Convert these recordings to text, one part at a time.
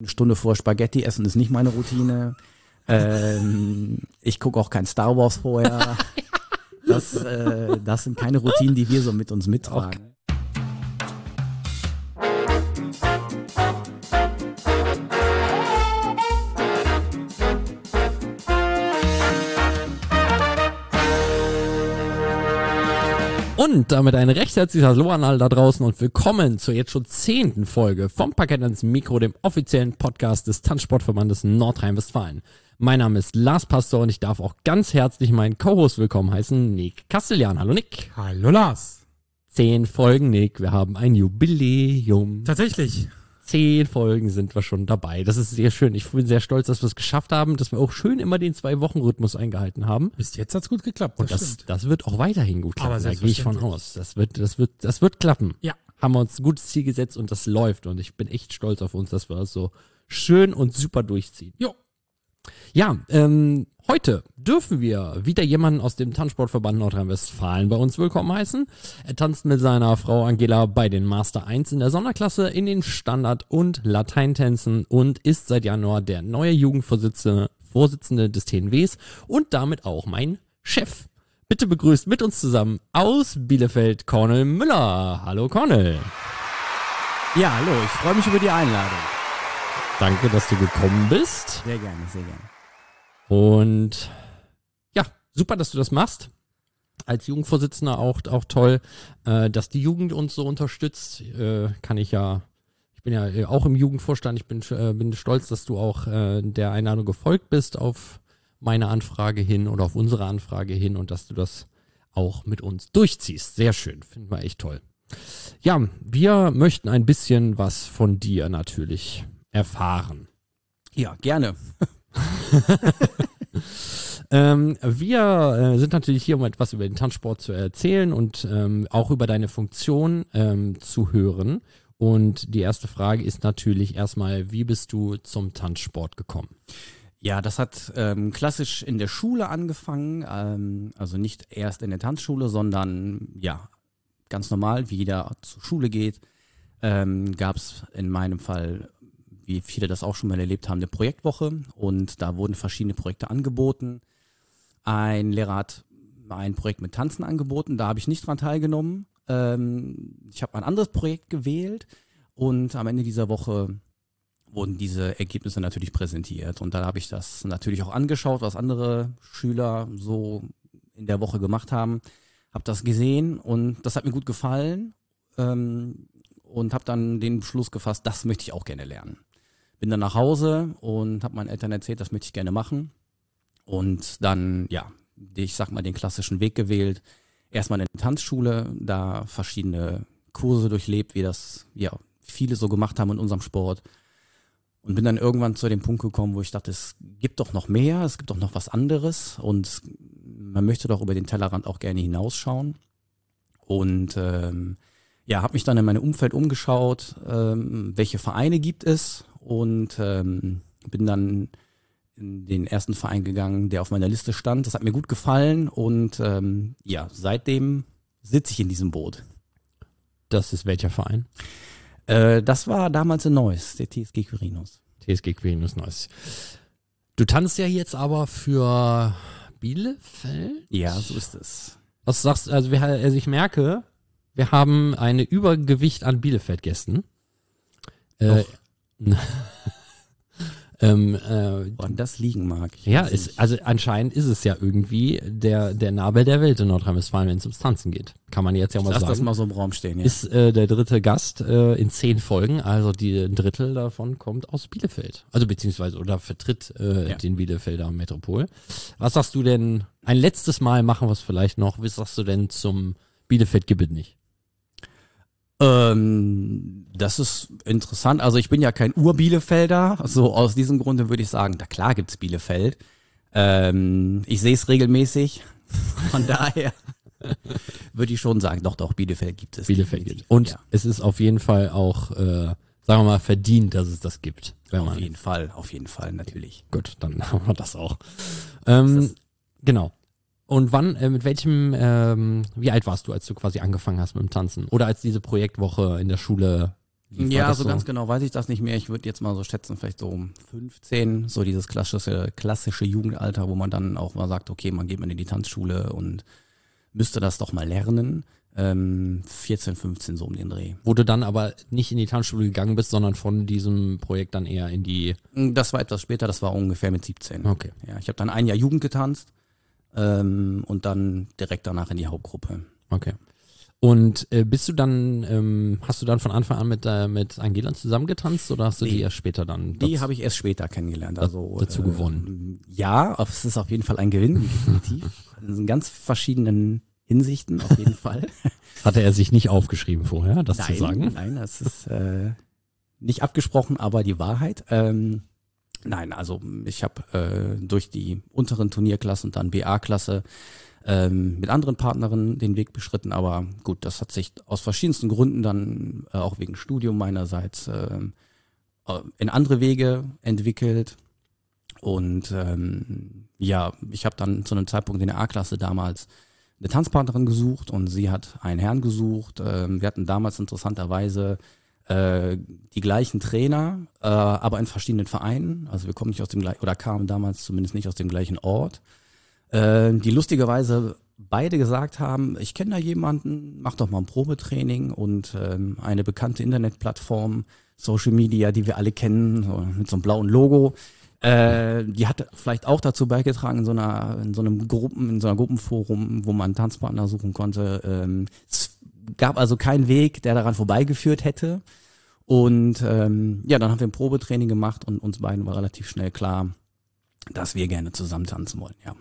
Eine Stunde vor Spaghetti essen ist nicht meine Routine. Ich gucke auch kein Star Wars vorher. Das sind keine Routinen, die wir so mit uns mittragen. Okay. Und damit ein recht herzliches Hallo an alle da draußen und willkommen zur jetzt schon 10. Folge vom Parkett ans Mikro, dem offiziellen Podcast des Tanzsportverbandes Nordrhein-Westfalen. Mein Name ist Lars Pastor und ich darf auch ganz herzlich meinen Co-Host willkommen heißen, Nick Castellan. Hallo Nick. Hallo Lars. 10 Folgen, Nick, wir haben ein Jubiläum. Tatsächlich. 10 Folgen sind wir schon dabei. Das ist sehr schön. Ich bin sehr stolz, dass wir es geschafft haben, dass wir auch schön immer den 2-Wochen-Rhythmus eingehalten haben. Bis jetzt hat's gut geklappt. Und das wird auch weiterhin gut klappen. Da gehe ich von aus. Das wird klappen. Ja. Haben wir uns ein gutes Ziel gesetzt und das läuft. Und ich bin echt stolz auf uns, dass wir das so schön und super durchziehen. Jo. Ja, heute dürfen wir wieder jemanden aus dem Tanzsportverband Nordrhein-Westfalen bei uns willkommen heißen. Er tanzt mit seiner Frau Angela bei den Master 1 in der Sonderklasse in den Standard- und Lateintänzen und ist seit Januar der neue Jugendvorsitzende des TNWs und damit auch mein Chef. Bitte begrüßt mit uns zusammen aus Bielefeld Cornel Müller. Hallo Cornel. Ja, hallo, ich freue mich über die Einladung. Danke, dass du gekommen bist. Sehr gerne, sehr gerne. Und ja, super, dass du das machst. Als Jugendvorsitzender auch toll, dass die Jugend uns so unterstützt. Ich bin ja auch im Jugendvorstand. Ich bin stolz, dass du auch der Einladung gefolgt bist auf meine Anfrage hin oder auf unsere Anfrage hin und dass du das auch mit uns durchziehst. Sehr schön, finden wir echt toll. Ja, wir möchten ein bisschen was von dir natürlich erfahren. Ja, gerne. Wir sind natürlich hier, um etwas über den Tanzsport zu erzählen und auch über deine Funktion zu hören. Und die erste Frage ist natürlich erstmal, wie bist du zum Tanzsport gekommen? Ja, das hat klassisch in der Schule angefangen, also nicht erst in der Tanzschule, sondern ja, ganz normal, wie jeder zur Schule geht, gab es in meinem Fall, wie viele das auch schon mal erlebt haben, eine Projektwoche und da wurden verschiedene Projekte angeboten. Ein Lehrer hat ein Projekt mit Tanzen angeboten, da habe ich nicht dran teilgenommen. Ich habe ein anderes Projekt gewählt und am Ende dieser Woche wurden diese Ergebnisse natürlich präsentiert und dann habe ich das natürlich auch angeschaut, was andere Schüler so in der Woche gemacht haben, habe das gesehen und das hat mir gut gefallen und habe dann den Beschluss gefasst, das möchte ich auch gerne lernen. Bin dann nach Hause und habe meinen Eltern erzählt, das möchte ich gerne machen. Und dann, ja, ich sag mal, den klassischen Weg gewählt. Erstmal in der Tanzschule, da verschiedene Kurse durchlebt, wie das ja viele so gemacht haben in unserem Sport. Und bin dann irgendwann zu dem Punkt gekommen, wo ich dachte, es gibt doch noch mehr, es gibt doch noch was anderes. Und man möchte doch über den Tellerrand auch gerne hinausschauen. Und ja, habe mich dann in meinem Umfeld umgeschaut, welche Vereine gibt es und bin dann in den ersten Verein gegangen, der auf meiner Liste stand. Das hat mir gut gefallen und ja, seitdem sitze ich in diesem Boot. Das ist welcher Verein? Das war damals in Neuss, der TSG Quirinus. TSG Quirinus Neuss. Du tanzt ja jetzt aber für Bielefeld? Ja, so ist es. Was sagst du, also ich merke, wir haben eine Übergewicht an Bielefeld-Gästen. Woran das liegen mag. Ja, also anscheinend ist es ja irgendwie der Nabel der Welt in Nordrhein-Westfalen, wenn es ums Tanzen geht. Kann man jetzt ja mal sagen. Lass das mal so im Raum stehen, ja. Ist der dritte Gast in 10 Folgen, also ein Drittel davon kommt aus Bielefeld. Also beziehungsweise oder vertritt den Bielefelder Metropol. Was sagst du denn, ein letztes Mal machen wir es vielleicht noch, was sagst du denn zum Bielefeld-Gibbet nicht? Das ist interessant. Also ich bin ja kein Ur-Bielefelder. So aus diesem Grunde würde ich sagen, na klar gibt's Bielefeld. Ich sehe es regelmäßig. Von daher würde ich schon sagen, doch, Bielefeld gibt es. Bielefeld gibt es. Und es ist auf jeden Fall auch, sagen wir mal, verdient, dass es das gibt. Auf jeden Fall, natürlich. Gut, dann haben wir das auch. Genau. Und wann, mit welchem, wie alt warst du, als du quasi angefangen hast mit dem Tanzen? Oder als diese Projektwoche in der Schule lief? War Ja, das so ganz genau weiß ich das nicht mehr. Ich würde jetzt mal so schätzen, vielleicht so um 15, so dieses klassische Jugendalter, wo man dann auch mal sagt, okay, man geht mal in die Tanzschule und müsste das doch mal lernen. 14, 15 so um den Dreh. Wo du dann aber nicht in die Tanzschule gegangen bist, sondern von diesem Projekt dann eher in die... Das war etwas später, das war ungefähr mit 17. Okay. Ja, ich habe dann ein Jahr Jugend getanzt und dann direkt danach in die Hauptgruppe. Okay. Und bist du dann, hast du dann von Anfang an mit Angela zusammengetanzt oder hast du die Nee. erst später dann Die habe ich erst später kennengelernt. Also dazu gewonnen? Ja, es ist auf jeden Fall ein Gewinn, definitiv. In ganz verschiedenen Hinsichten auf jeden Fall. Hatte er sich nicht aufgeschrieben vorher, das zu sagen? Nein, das ist nicht abgesprochen, aber die Wahrheit. Nein, also ich habe durch die unteren Turnierklassen und dann BA-Klasse mit anderen Partnerinnen den Weg beschritten, aber gut, das hat sich aus verschiedensten Gründen dann auch wegen Studium meinerseits in andere Wege entwickelt. Und ja, ich habe dann zu einem Zeitpunkt in der A-Klasse damals eine Tanzpartnerin gesucht und sie hat einen Herrn gesucht. Wir hatten damals interessanterweise die gleichen Trainer, aber in verschiedenen Vereinen. Also wir kommen nicht aus dem gleichen, oder kamen damals zumindest nicht aus dem gleichen Ort. Die lustigerweise beide gesagt haben, ich kenne da jemanden, mach doch mal ein Probetraining und eine bekannte Internetplattform, Social Media, die wir alle kennen, so, mit so einem blauen Logo, die hat vielleicht auch dazu beigetragen in so einer Gruppenforum, wo man einen Tanzpartner suchen konnte. Es gab also keinen Weg, der daran vorbeigeführt hätte. Und ja, dann haben wir ein Probetraining gemacht und uns beiden war relativ schnell klar, dass wir gerne zusammen tanzen wollen, ja.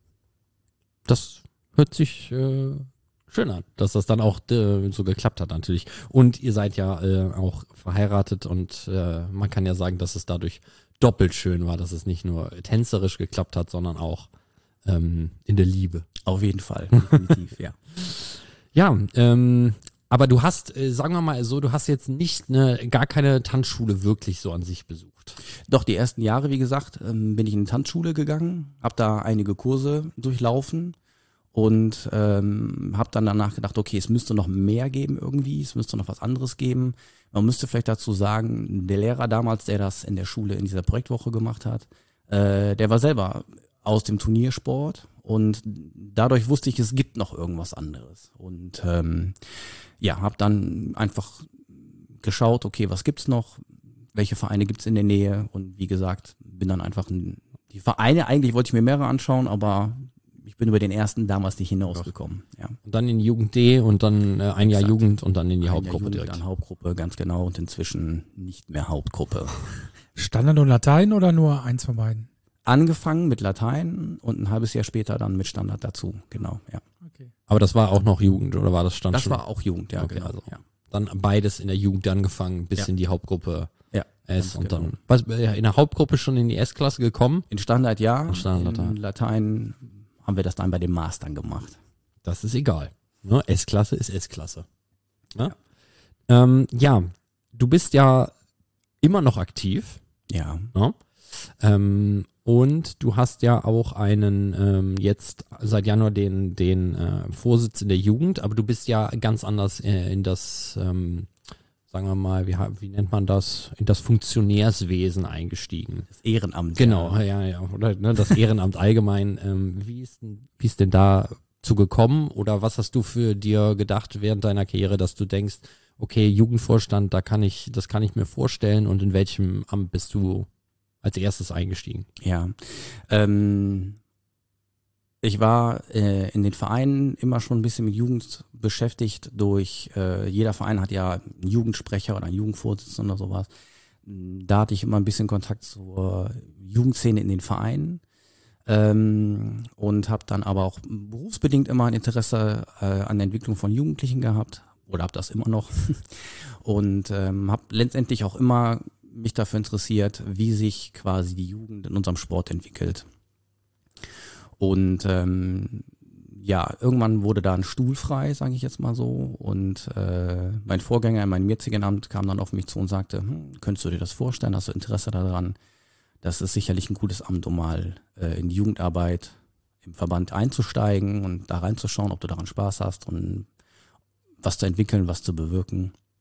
Das hört sich schön an, dass das dann auch so geklappt hat natürlich. Und ihr seid ja auch verheiratet und man kann ja sagen, dass es dadurch doppelt schön war, dass es nicht nur tänzerisch geklappt hat, sondern auch in der Liebe. Auf jeden Fall, definitiv, ja. Ja, aber du hast, sagen wir mal so, du hast jetzt nicht gar keine Tanzschule wirklich so an sich besucht. Doch, die ersten Jahre, wie gesagt, bin ich in eine Tanzschule gegangen, habe da einige Kurse durchlaufen und habe dann danach gedacht, okay, es müsste noch mehr geben irgendwie, es müsste noch was anderes geben. Man müsste vielleicht dazu sagen, der Lehrer damals, der das in der Schule in dieser Projektwoche gemacht hat, der war selber aus dem Turniersport und dadurch wusste ich, es gibt noch irgendwas anderes. Und ja, habe dann einfach geschaut, okay, was gibt's noch? Welche Vereine gibt's in der Nähe? Und wie gesagt, bin dann einfach die Vereine, eigentlich wollte ich mir mehrere anschauen, aber ich bin über den ersten damals nicht hinausgekommen. Ja. Und dann in Jugend D und dann ein Jahr Exakt. Jugend und dann in die Ein Jahr Hauptgruppe Jugend, direkt. Dann Hauptgruppe, ganz genau. Und inzwischen nicht mehr Hauptgruppe. Standard und Latein oder nur eins von beiden? Angefangen mit Latein und ein halbes Jahr später dann mit Standard dazu. Genau, ja. Okay. Aber das war auch noch Jugend oder war das Stand Das schon? war auch Jugend, ja, Okay, genau. also. Ja. Dann beides in der Jugend angefangen, bis Ja. in die Hauptgruppe Ja, S ganz und genau. dann in der Hauptgruppe schon in die S-Klasse gekommen. In Standard ja, In Standard, in Latein haben wir das dann bei den Mastern gemacht. Das ist egal. Ne? S-Klasse ist S-Klasse. Ne? Ja, du bist ja immer noch aktiv. Ja, Ne? Und du hast ja auch einen jetzt seit Januar den Vorsitz in der Jugend, aber du bist ja ganz anders in das, sagen wir mal, wie nennt man das, in das Funktionärswesen eingestiegen. das Ehrenamt. Genau, ja. Oder ne, das Ehrenamt allgemein. Wie ist denn dazu gekommen oder was hast du für dir gedacht während deiner Karriere, dass du denkst, okay, Jugendvorstand, das kann ich mir vorstellen und in welchem Amt bist du als erstes eingestiegen? Ja, ich war in den Vereinen immer schon ein bisschen mit Jugend beschäftigt. Jeder Verein hat ja einen Jugendsprecher oder einen Jugendvorsitzenden oder sowas. Da hatte ich immer ein bisschen Kontakt zur Jugendszene in den Vereinen und habe dann aber auch berufsbedingt immer ein Interesse an der Entwicklung von Jugendlichen gehabt oder habe das immer noch und habe letztendlich auch immer mich dafür interessiert, wie sich quasi die Jugend in unserem Sport entwickelt. Und ja, irgendwann wurde da ein Stuhl frei, sage ich jetzt mal so. Und mein Vorgänger in meinem jetzigen Amt kam dann auf mich zu und sagte, könntest du dir das vorstellen, hast du Interesse daran? Das ist sicherlich ein gutes Amt, um mal in die Jugendarbeit im Verband einzusteigen und da reinzuschauen, ob du daran Spaß hast und was zu entwickeln, was zu bewirken.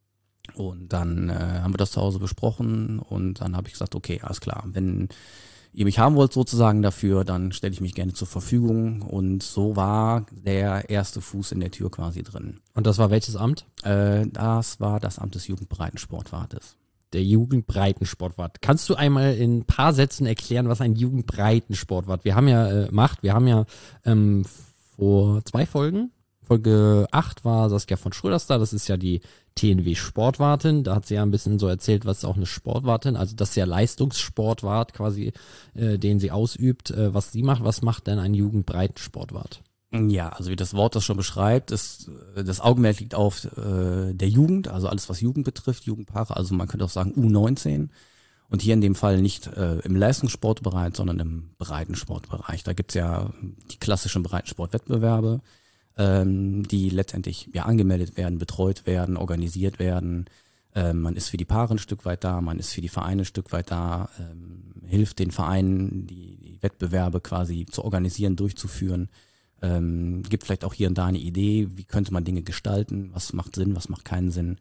Und dann haben wir das zu Hause besprochen und dann habe ich gesagt, okay, alles klar, wenn ihr mich haben wollt sozusagen dafür, dann stelle ich mich gerne zur Verfügung. Und so war der erste Fuß in der Tür quasi drin. Und das war welches Amt? Das war das Amt des Jugendbreitensportwartes. Der Jugendbreitensportwart. Kannst du einmal in ein paar Sätzen erklären, was ein Jugendbreitensportwart? Wir haben ja vor 2 Folgen, Folge 8 war Saskia von Schröders da, das ist ja die TNW-Sportwartin, da hat sie ja ein bisschen so erzählt, was ist auch eine Sportwartin, also das ist ja Leistungssportwart quasi, den sie ausübt, was sie macht. Was macht denn ein Jugendbreitensportwart? Ja, also wie das Wort das schon beschreibt, ist das Augenmerk liegt auf der Jugend, also alles was Jugend betrifft, Jugendpaare, also man könnte auch sagen U19 und hier in dem Fall nicht im Leistungssportbereich, sondern im Breitensportbereich. Da gibt's ja die klassischen Breitensportwettbewerbe, die letztendlich ja angemeldet werden, betreut werden, organisiert werden. Man ist für die Paare ein Stück weit da, man ist für die Vereine ein Stück weit da, hilft den Vereinen, die Wettbewerbe quasi zu organisieren, durchzuführen. Gibt vielleicht auch hier und da eine Idee, wie könnte man Dinge gestalten, was macht Sinn, was macht keinen Sinn.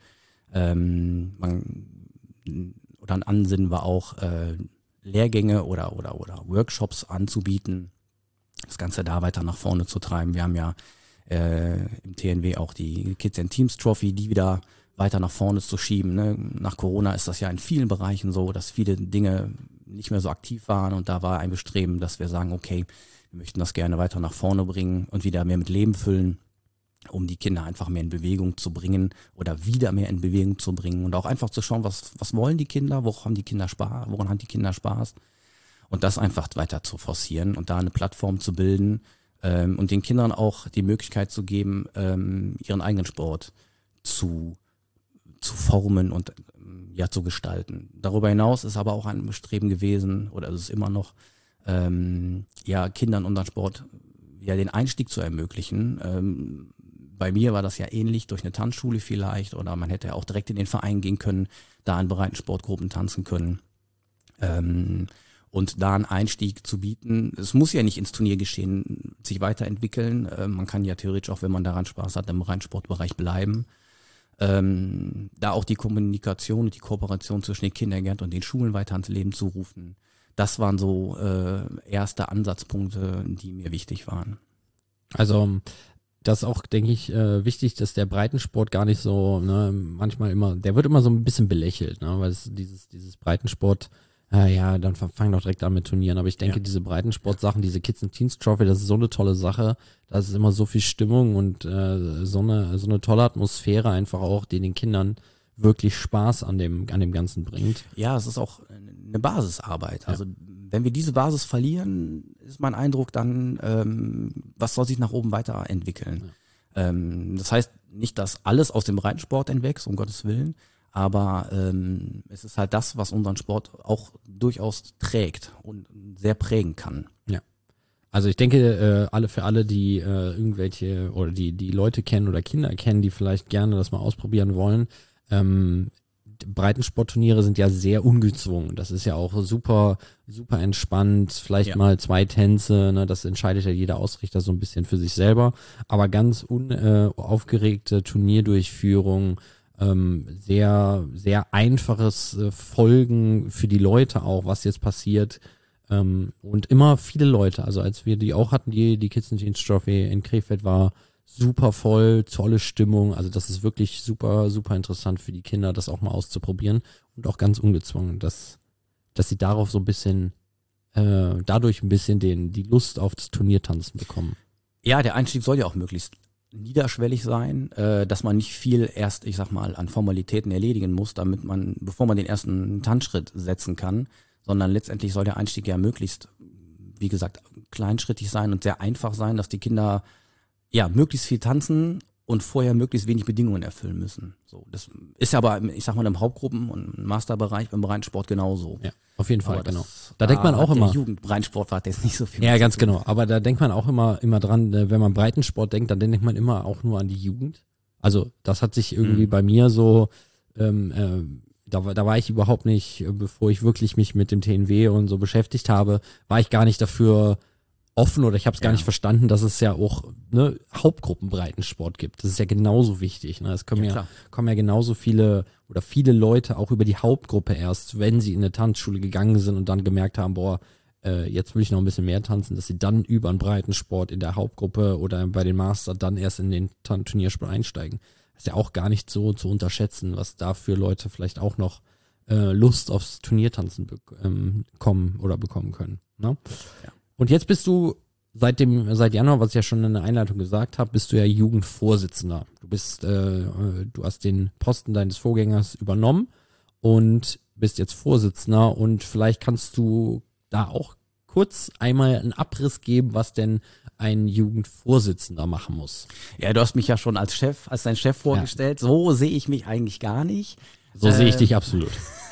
Oder ein Ansinnen war auch, Lehrgänge oder Workshops anzubieten, das Ganze da weiter nach vorne zu treiben. Wir haben ja im TNW auch die Kids and Teams Trophy, die wieder weiter nach vorne zu schieben. Ne? Nach Corona ist das ja in vielen Bereichen so, dass viele Dinge nicht mehr so aktiv waren und da war ein Bestreben, dass wir sagen, okay, wir möchten das gerne weiter nach vorne bringen und wieder mehr mit Leben füllen, um die Kinder einfach mehr in Bewegung zu bringen oder wieder mehr in Bewegung zu bringen und auch einfach zu schauen, was wollen die Kinder, woran haben die Kinder Spaß und das einfach weiter zu forcieren und da eine Plattform zu bilden und den Kindern auch die Möglichkeit zu geben, ihren eigenen Sport zu formen und ja zu gestalten. Darüber hinaus ist aber auch ein Bestreben gewesen, oder ist es immer noch, Kindern unseren Sport ja den Einstieg zu ermöglichen. Bei mir war das ja ähnlich, durch eine Tanzschule vielleicht, oder man hätte ja auch direkt in den Verein gehen können, da in Breitensportgruppen tanzen können. Und da einen Einstieg zu bieten, es muss ja nicht ins Turniergeschehen sich weiterentwickeln. Man kann ja theoretisch auch, wenn man daran Spaß hat, im Breitensportbereich bleiben. Da auch die Kommunikation und die Kooperation zwischen den Kindergärten und den Schulen weiter ans Leben zu rufen. Das waren so erste Ansatzpunkte, die mir wichtig waren. Also das ist auch, denke ich, wichtig, dass der Breitensport gar nicht so, ne, manchmal immer, der wird immer so ein bisschen belächelt, ne, weil es dieses Breitensport, dann fang doch direkt an mit Turnieren. Aber ich denke, diese Breitensport-Sachen, diese Kids and Teens Trophy, das ist so eine tolle Sache. Da ist immer so viel Stimmung und so eine tolle Atmosphäre einfach auch, die den Kindern wirklich Spaß an dem Ganzen bringt. Ja, es ist auch eine Basisarbeit. Also wenn wir diese Basis verlieren, ist mein Eindruck dann, was soll sich nach oben weiterentwickeln? Ja. Das heißt nicht, dass alles aus dem Breitensport entwächst, um Gottes Willen, aber es ist halt das, was unseren Sport auch durchaus trägt und sehr prägen kann. Ja. Also ich denke, für alle, die irgendwelche oder die Leute kennen oder Kinder kennen, die vielleicht gerne das mal ausprobieren wollen, Breitensportturniere sind ja sehr ungezwungen. Das ist ja auch super, super entspannt. Vielleicht mal 2 Tänze, ne? Das entscheidet ja jeder Ausrichter so ein bisschen für sich selber. Aber ganz unaufgeregte Turnierdurchführung, sehr, sehr einfaches Folgen für die Leute auch, was jetzt passiert. Und immer viele Leute. Also als wir die auch hatten, die Kids and Teens Trophy in Krefeld war super voll, tolle Stimmung. Also das ist wirklich super, super interessant für die Kinder, das auch mal auszuprobieren und auch ganz ungezwungen, dass sie darauf so ein bisschen, dadurch ein bisschen die Lust auf das Turniertanzen bekommen. Ja, der Einstieg soll ja auch möglichst niederschwellig sein, dass man nicht viel erst, ich sag mal, an Formalitäten erledigen muss, bevor man den ersten Tanzschritt setzen kann, sondern letztendlich soll der Einstieg ja möglichst, wie gesagt, kleinschrittig sein und sehr einfach sein, dass die Kinder möglichst viel tanzen und vorher möglichst wenig Bedingungen erfüllen müssen. So, das ist ja aber, ich sag mal, im Hauptgruppen- und Masterbereich im Breitensport genauso. Ja, auf jeden Fall, aber genau. Da denkt man auch immer. Der Jugendbreitensport hat jetzt nicht so viel. Ja, ganz genau. Aber da denkt man auch immer dran, wenn man Breitensport denkt, dann denkt man immer auch nur an die Jugend. Also das hat sich irgendwie bei mir so, da war ich überhaupt nicht, bevor ich wirklich mich mit dem TNW und so beschäftigt habe, war ich gar nicht dafür offen oder ich habe es gar Ja. nicht verstanden, dass es ja auch Hauptgruppenbreitensport gibt. Das ist ja genauso wichtig. Ne? Es kommen klar. kommen ja genauso viele oder viele Leute auch über die Hauptgruppe erst, wenn sie in eine Tanzschule gegangen sind und dann gemerkt haben, boah, jetzt will ich noch ein bisschen mehr tanzen, dass sie dann über einen Breitensport in der Hauptgruppe oder bei den Master dann erst in den Turniersport einsteigen. Das ist ja auch gar nicht so zu unterschätzen, was da für Leute vielleicht auch noch Lust aufs Turniertanzen bekommen können. Ne? Ja. Und jetzt bist du seit Januar, was ich ja schon in der Einleitung gesagt habe, bist du ja Jugendvorsitzender. Du hast den Posten deines Vorgängers übernommen und bist jetzt Vorsitzender und vielleicht kannst du da auch kurz einmal einen Abriss geben, was denn ein Jugendvorsitzender machen muss. Ja, du hast mich ja schon als dein Chef vorgestellt. So sehe ich mich eigentlich gar nicht. So sehe ich dich absolut.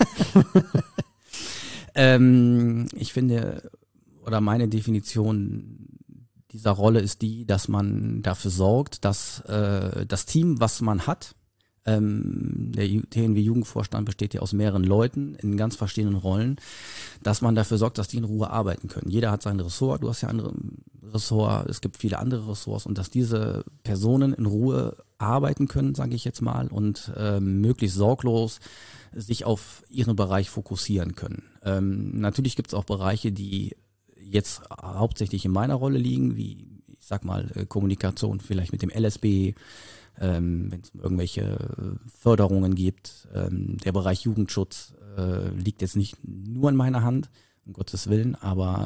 Ich finde, oder meine Definition dieser Rolle ist die, dass man dafür sorgt, dass das Team, was man hat, der TNW-Jugendvorstand besteht ja aus mehreren Leuten in ganz verschiedenen Rollen, dass man dafür sorgt, dass die in Ruhe arbeiten können. Jeder hat sein Ressort, du hast ja andere Ressort, es gibt viele andere Ressorts und dass diese Personen in Ruhe arbeiten können, sage ich jetzt mal, und möglichst sorglos sich auf ihren Bereich fokussieren können. Natürlich gibt es auch Bereiche, die jetzt hauptsächlich in meiner Rolle liegen, wie ich sag mal Kommunikation vielleicht mit dem LSB, wenn es um irgendwelche Förderungen gibt. Der Bereich Jugendschutz liegt jetzt nicht nur in meiner Hand, um Gottes Willen, aber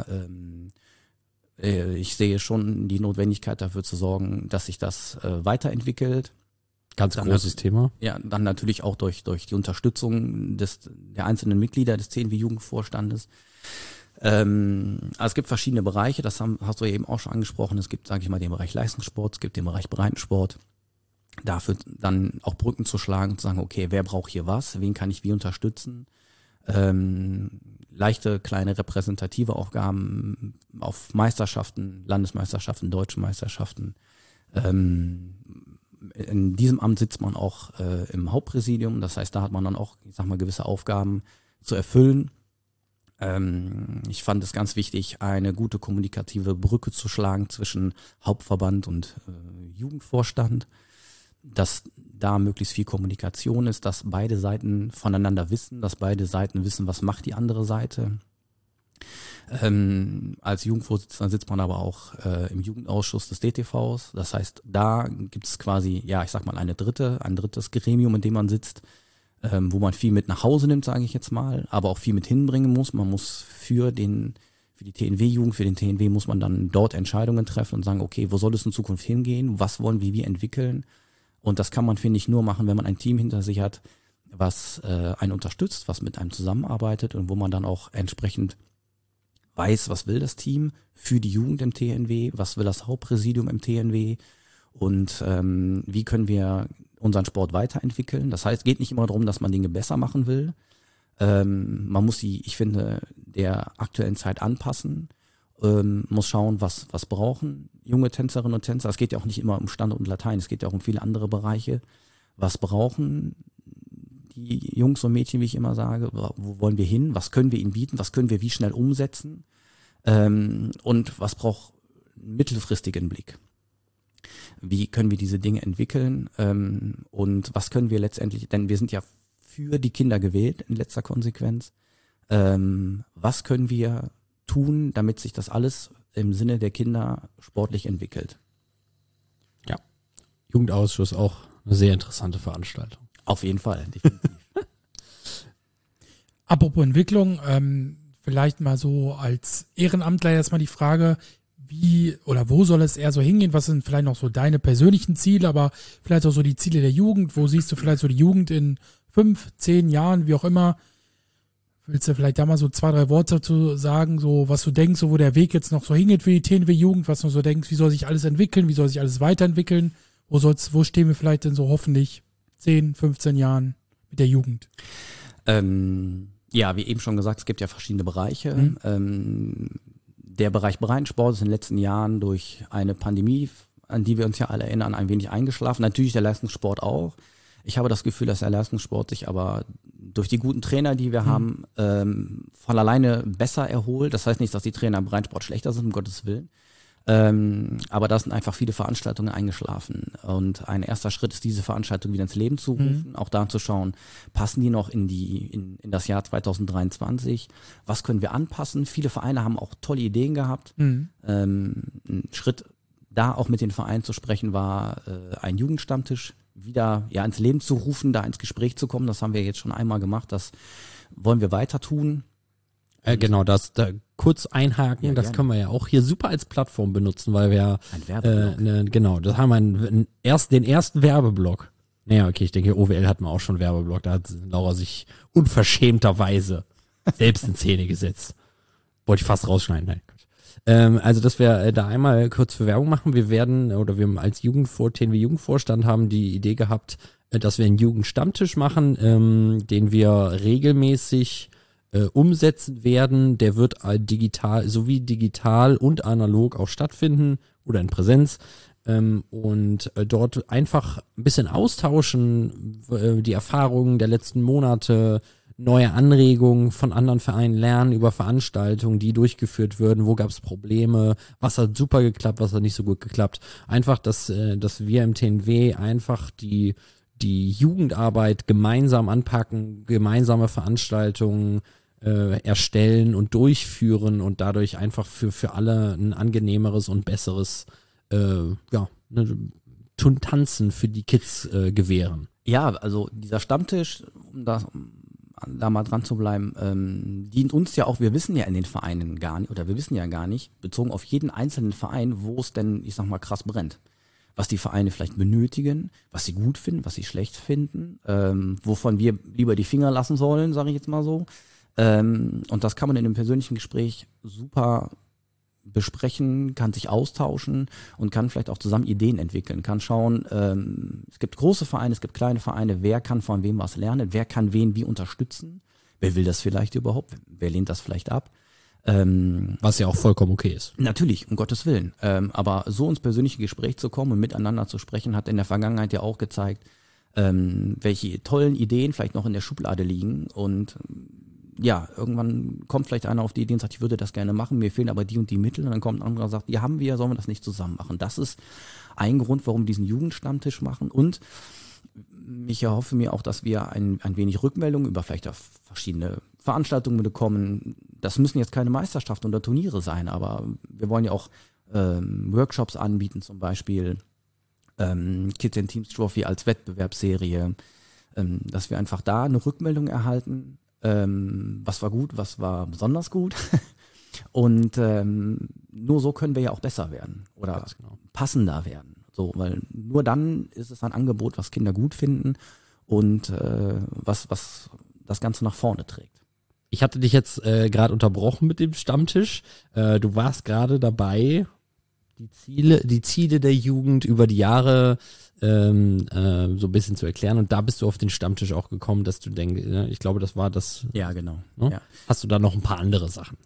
ich sehe schon die Notwendigkeit dafür zu sorgen, dass sich das weiterentwickelt. Ganz großes Thema. Ja, dann natürlich auch durch die Unterstützung der einzelnen Mitglieder des TNW-Jugendvorstandes. Also es gibt verschiedene Bereiche, das hast du ja eben auch schon angesprochen. Es gibt, sage ich mal, den Bereich Leistungssport, es gibt den Bereich Breitensport. Dafür dann auch Brücken zu schlagen und zu sagen, okay, wer braucht hier was, wen kann ich wie unterstützen? Leichte, kleine repräsentative Aufgaben auf Meisterschaften, Landesmeisterschaften, deutschen Meisterschaften. In diesem Amt sitzt man auch im Hauptpräsidium, das heißt, da hat man dann auch, ich sag mal, gewisse Aufgaben zu erfüllen. Ich fand es ganz wichtig, eine gute kommunikative Brücke zu schlagen zwischen Hauptverband und Jugendvorstand, dass da möglichst viel Kommunikation ist, dass beide Seiten voneinander wissen, dass beide Seiten wissen, was macht die andere Seite. Als Jugendvorsitzender sitzt man aber auch im Jugendausschuss des DTVs. Das heißt, da gibt es quasi, ja, ich sag mal, ein drittes Gremium, in dem man sitzt, wo man viel mit nach Hause nimmt, sage ich jetzt mal, aber auch viel mit hinbringen muss. Man muss für die TNW-Jugend, für den TNW muss man dann dort Entscheidungen treffen und sagen, okay, wo soll es in Zukunft hingehen? Was wollen wir wie entwickeln? Und das kann man, finde ich, nur machen, wenn man ein Team hinter sich hat, was einen unterstützt, was mit einem zusammenarbeitet und wo man dann auch entsprechend weiß, was will das Team für die Jugend im TNW, was will das Hauptpräsidium im TNW und wie können wir unseren Sport weiterentwickeln. Das heißt, es geht nicht immer darum, dass man Dinge besser machen will. Man muss ich finde, der aktuellen Zeit anpassen, muss schauen, was brauchen junge Tänzerinnen und Tänzer. Es geht ja auch nicht immer um Standard und Latein, es geht ja auch um viele andere Bereiche. Was brauchen die Jungs und Mädchen, wie ich immer sage, wo wollen wir hin, was können wir ihnen bieten, was können wir wie schnell umsetzen und was braucht einen mittelfristigen Blick. Wie können wir diese Dinge entwickeln und was können wir letztendlich, denn wir sind ja für die Kinder gewählt in letzter Konsequenz, was können wir tun, damit sich das alles im Sinne der Kinder sportlich entwickelt. Ja, Jugendausschuss auch eine sehr interessante Veranstaltung. Auf jeden Fall, definitiv. Apropos Entwicklung, vielleicht mal so als Ehrenamtler erstmal die Frage, wie oder wo soll es eher so hingehen? Was sind vielleicht noch so deine persönlichen Ziele, aber vielleicht auch so die Ziele der Jugend? Wo siehst du vielleicht so die Jugend in 5, 10 Jahren, wie auch immer? Willst du vielleicht da mal so 2, 3 Worte dazu sagen, so was du denkst, so wo der Weg jetzt noch so hingeht für die TNW-Jugend, was du so denkst, wie soll sich alles entwickeln, wie soll sich alles weiterentwickeln? Wo stehen wir vielleicht denn so hoffentlich 10, 15 Jahren mit der Jugend? Ja, wie eben schon gesagt, es gibt ja verschiedene Bereiche. Der Bereich Breitensport ist in den letzten Jahren durch eine Pandemie, an die wir uns ja alle erinnern, ein wenig eingeschlafen. Natürlich der Leistungssport auch. Ich habe das Gefühl, dass der Leistungssport sich aber durch die guten Trainer, die wir haben, von alleine besser erholt. Das heißt nicht, dass die Trainer im Breitensport schlechter sind, um Gottes Willen. Aber da sind einfach viele Veranstaltungen eingeschlafen. Und ein erster Schritt ist, diese Veranstaltung wieder ins Leben zu rufen, auch da zu schauen, passen die noch in das Jahr 2023? Was können wir anpassen? Viele Vereine haben auch tolle Ideen gehabt. Ein Schritt da auch mit den Vereinen zu sprechen war, ein Jugendstammtisch wieder ins Leben zu rufen, da ins Gespräch zu kommen. Das haben wir jetzt schon einmal gemacht. Das wollen wir weiter tun. Genau, da kurz einhaken, Ja, das gerne. können wir ja auch hier super als Plattform benutzen, weil wir Ein Werbeblock. genau, das haben wir den ersten Werbeblock. Naja, okay, ich denke, OWL hat man auch schon Werbeblock, da hat Laura sich unverschämterweise selbst in Szene gesetzt. Wollte ich fast rausschneiden, nein. Also, dass wir da einmal kurz für Werbung machen. Wir als TNW Jugendvorstand haben die Idee gehabt, dass wir einen Jugendstammtisch machen, den wir regelmäßig umsetzen werden. Der wird sowie digital und analog auch stattfinden oder in Präsenz. Und dort einfach ein bisschen austauschen, die Erfahrungen der letzten Monate, neue Anregungen von anderen Vereinen lernen über Veranstaltungen, die durchgeführt würden, wo gab es Probleme, was hat super geklappt, was hat nicht so gut geklappt. Einfach, dass wir im TNW einfach die Jugendarbeit gemeinsam anpacken, gemeinsame Veranstaltungen erstellen und durchführen und dadurch einfach für alle ein angenehmeres und besseres Tanzen für die Kids gewähren. Ja, also dieser Stammtisch, um da mal dran zu bleiben, dient uns ja auch, wir wissen ja in den Vereinen gar nicht, oder wir wissen ja gar nicht, bezogen auf jeden einzelnen Verein, wo es denn, ich sag mal, krass brennt. Was die Vereine vielleicht benötigen, was sie gut finden, was sie schlecht finden, wovon wir lieber die Finger lassen sollen, sage ich jetzt mal so. Und das kann man in einem persönlichen Gespräch super besprechen, kann sich austauschen und kann vielleicht auch zusammen Ideen entwickeln, kann schauen, es gibt große Vereine, es gibt kleine Vereine, wer kann von wem was lernen, wer kann wen wie unterstützen, wer will das vielleicht überhaupt, wer lehnt das vielleicht ab. Was ja auch vollkommen okay ist. Natürlich, um Gottes Willen. Aber so ins persönliche Gespräch zu kommen und miteinander zu sprechen, hat in der Vergangenheit ja auch gezeigt, welche tollen Ideen vielleicht noch in der Schublade liegen und ja, irgendwann kommt vielleicht einer auf die Idee und sagt, ich würde das gerne machen, mir fehlen aber die und die Mittel. Und dann kommt ein anderer und sagt, die haben wir, sollen wir das nicht zusammen machen? Das ist ein Grund, warum wir diesen Jugendstammtisch machen. Und ich erhoffe mir auch, dass wir ein wenig Rückmeldung über vielleicht auf verschiedene Veranstaltungen bekommen. Das müssen jetzt keine Meisterschaften oder Turniere sein, aber wir wollen ja auch Workshops anbieten, zum Beispiel Kids and Teams Trophy als Wettbewerbsserie, dass wir einfach da eine Rückmeldung erhalten. Was war gut, was war besonders gut. Und nur so können wir ja auch besser werden oder passender werden. So, weil nur dann ist es ein Angebot, was Kinder gut finden und was das Ganze nach vorne trägt. Ich hatte dich jetzt gerade unterbrochen mit dem Stammtisch. Du warst gerade dabei, die Ziele der Jugend über die Jahre so ein bisschen zu erklären, und da bist du auf den Stammtisch auch gekommen, dass du denkst, ich glaube, das war das. Ja, genau. Ne? Ja. Hast du da noch ein paar andere Sachen?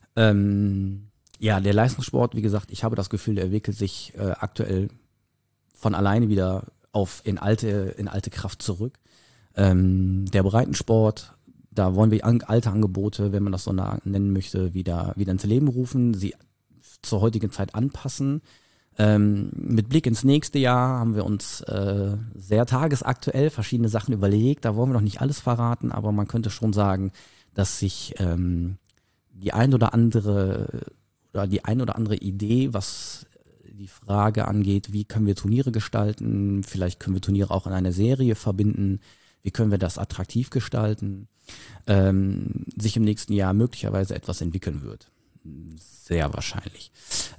Ja, der Leistungssport, wie gesagt, ich habe das Gefühl, der entwickelt sich aktuell von alleine wieder in alte Kraft zurück. Der Breitensport, da wollen wir alte Angebote, wenn man das so nennen möchte, wieder ins Leben rufen, sie zur heutigen Zeit anpassen. Mit Blick ins nächste Jahr haben wir uns sehr tagesaktuell verschiedene Sachen überlegt. Da wollen wir noch nicht alles verraten, aber man könnte schon sagen, dass sich die ein oder andere Idee, was die Frage angeht, wie können wir Turniere gestalten, vielleicht können wir Turniere auch in eine Serie verbinden, wie können wir das attraktiv gestalten, sich im nächsten Jahr möglicherweise etwas entwickeln wird. Sehr wahrscheinlich.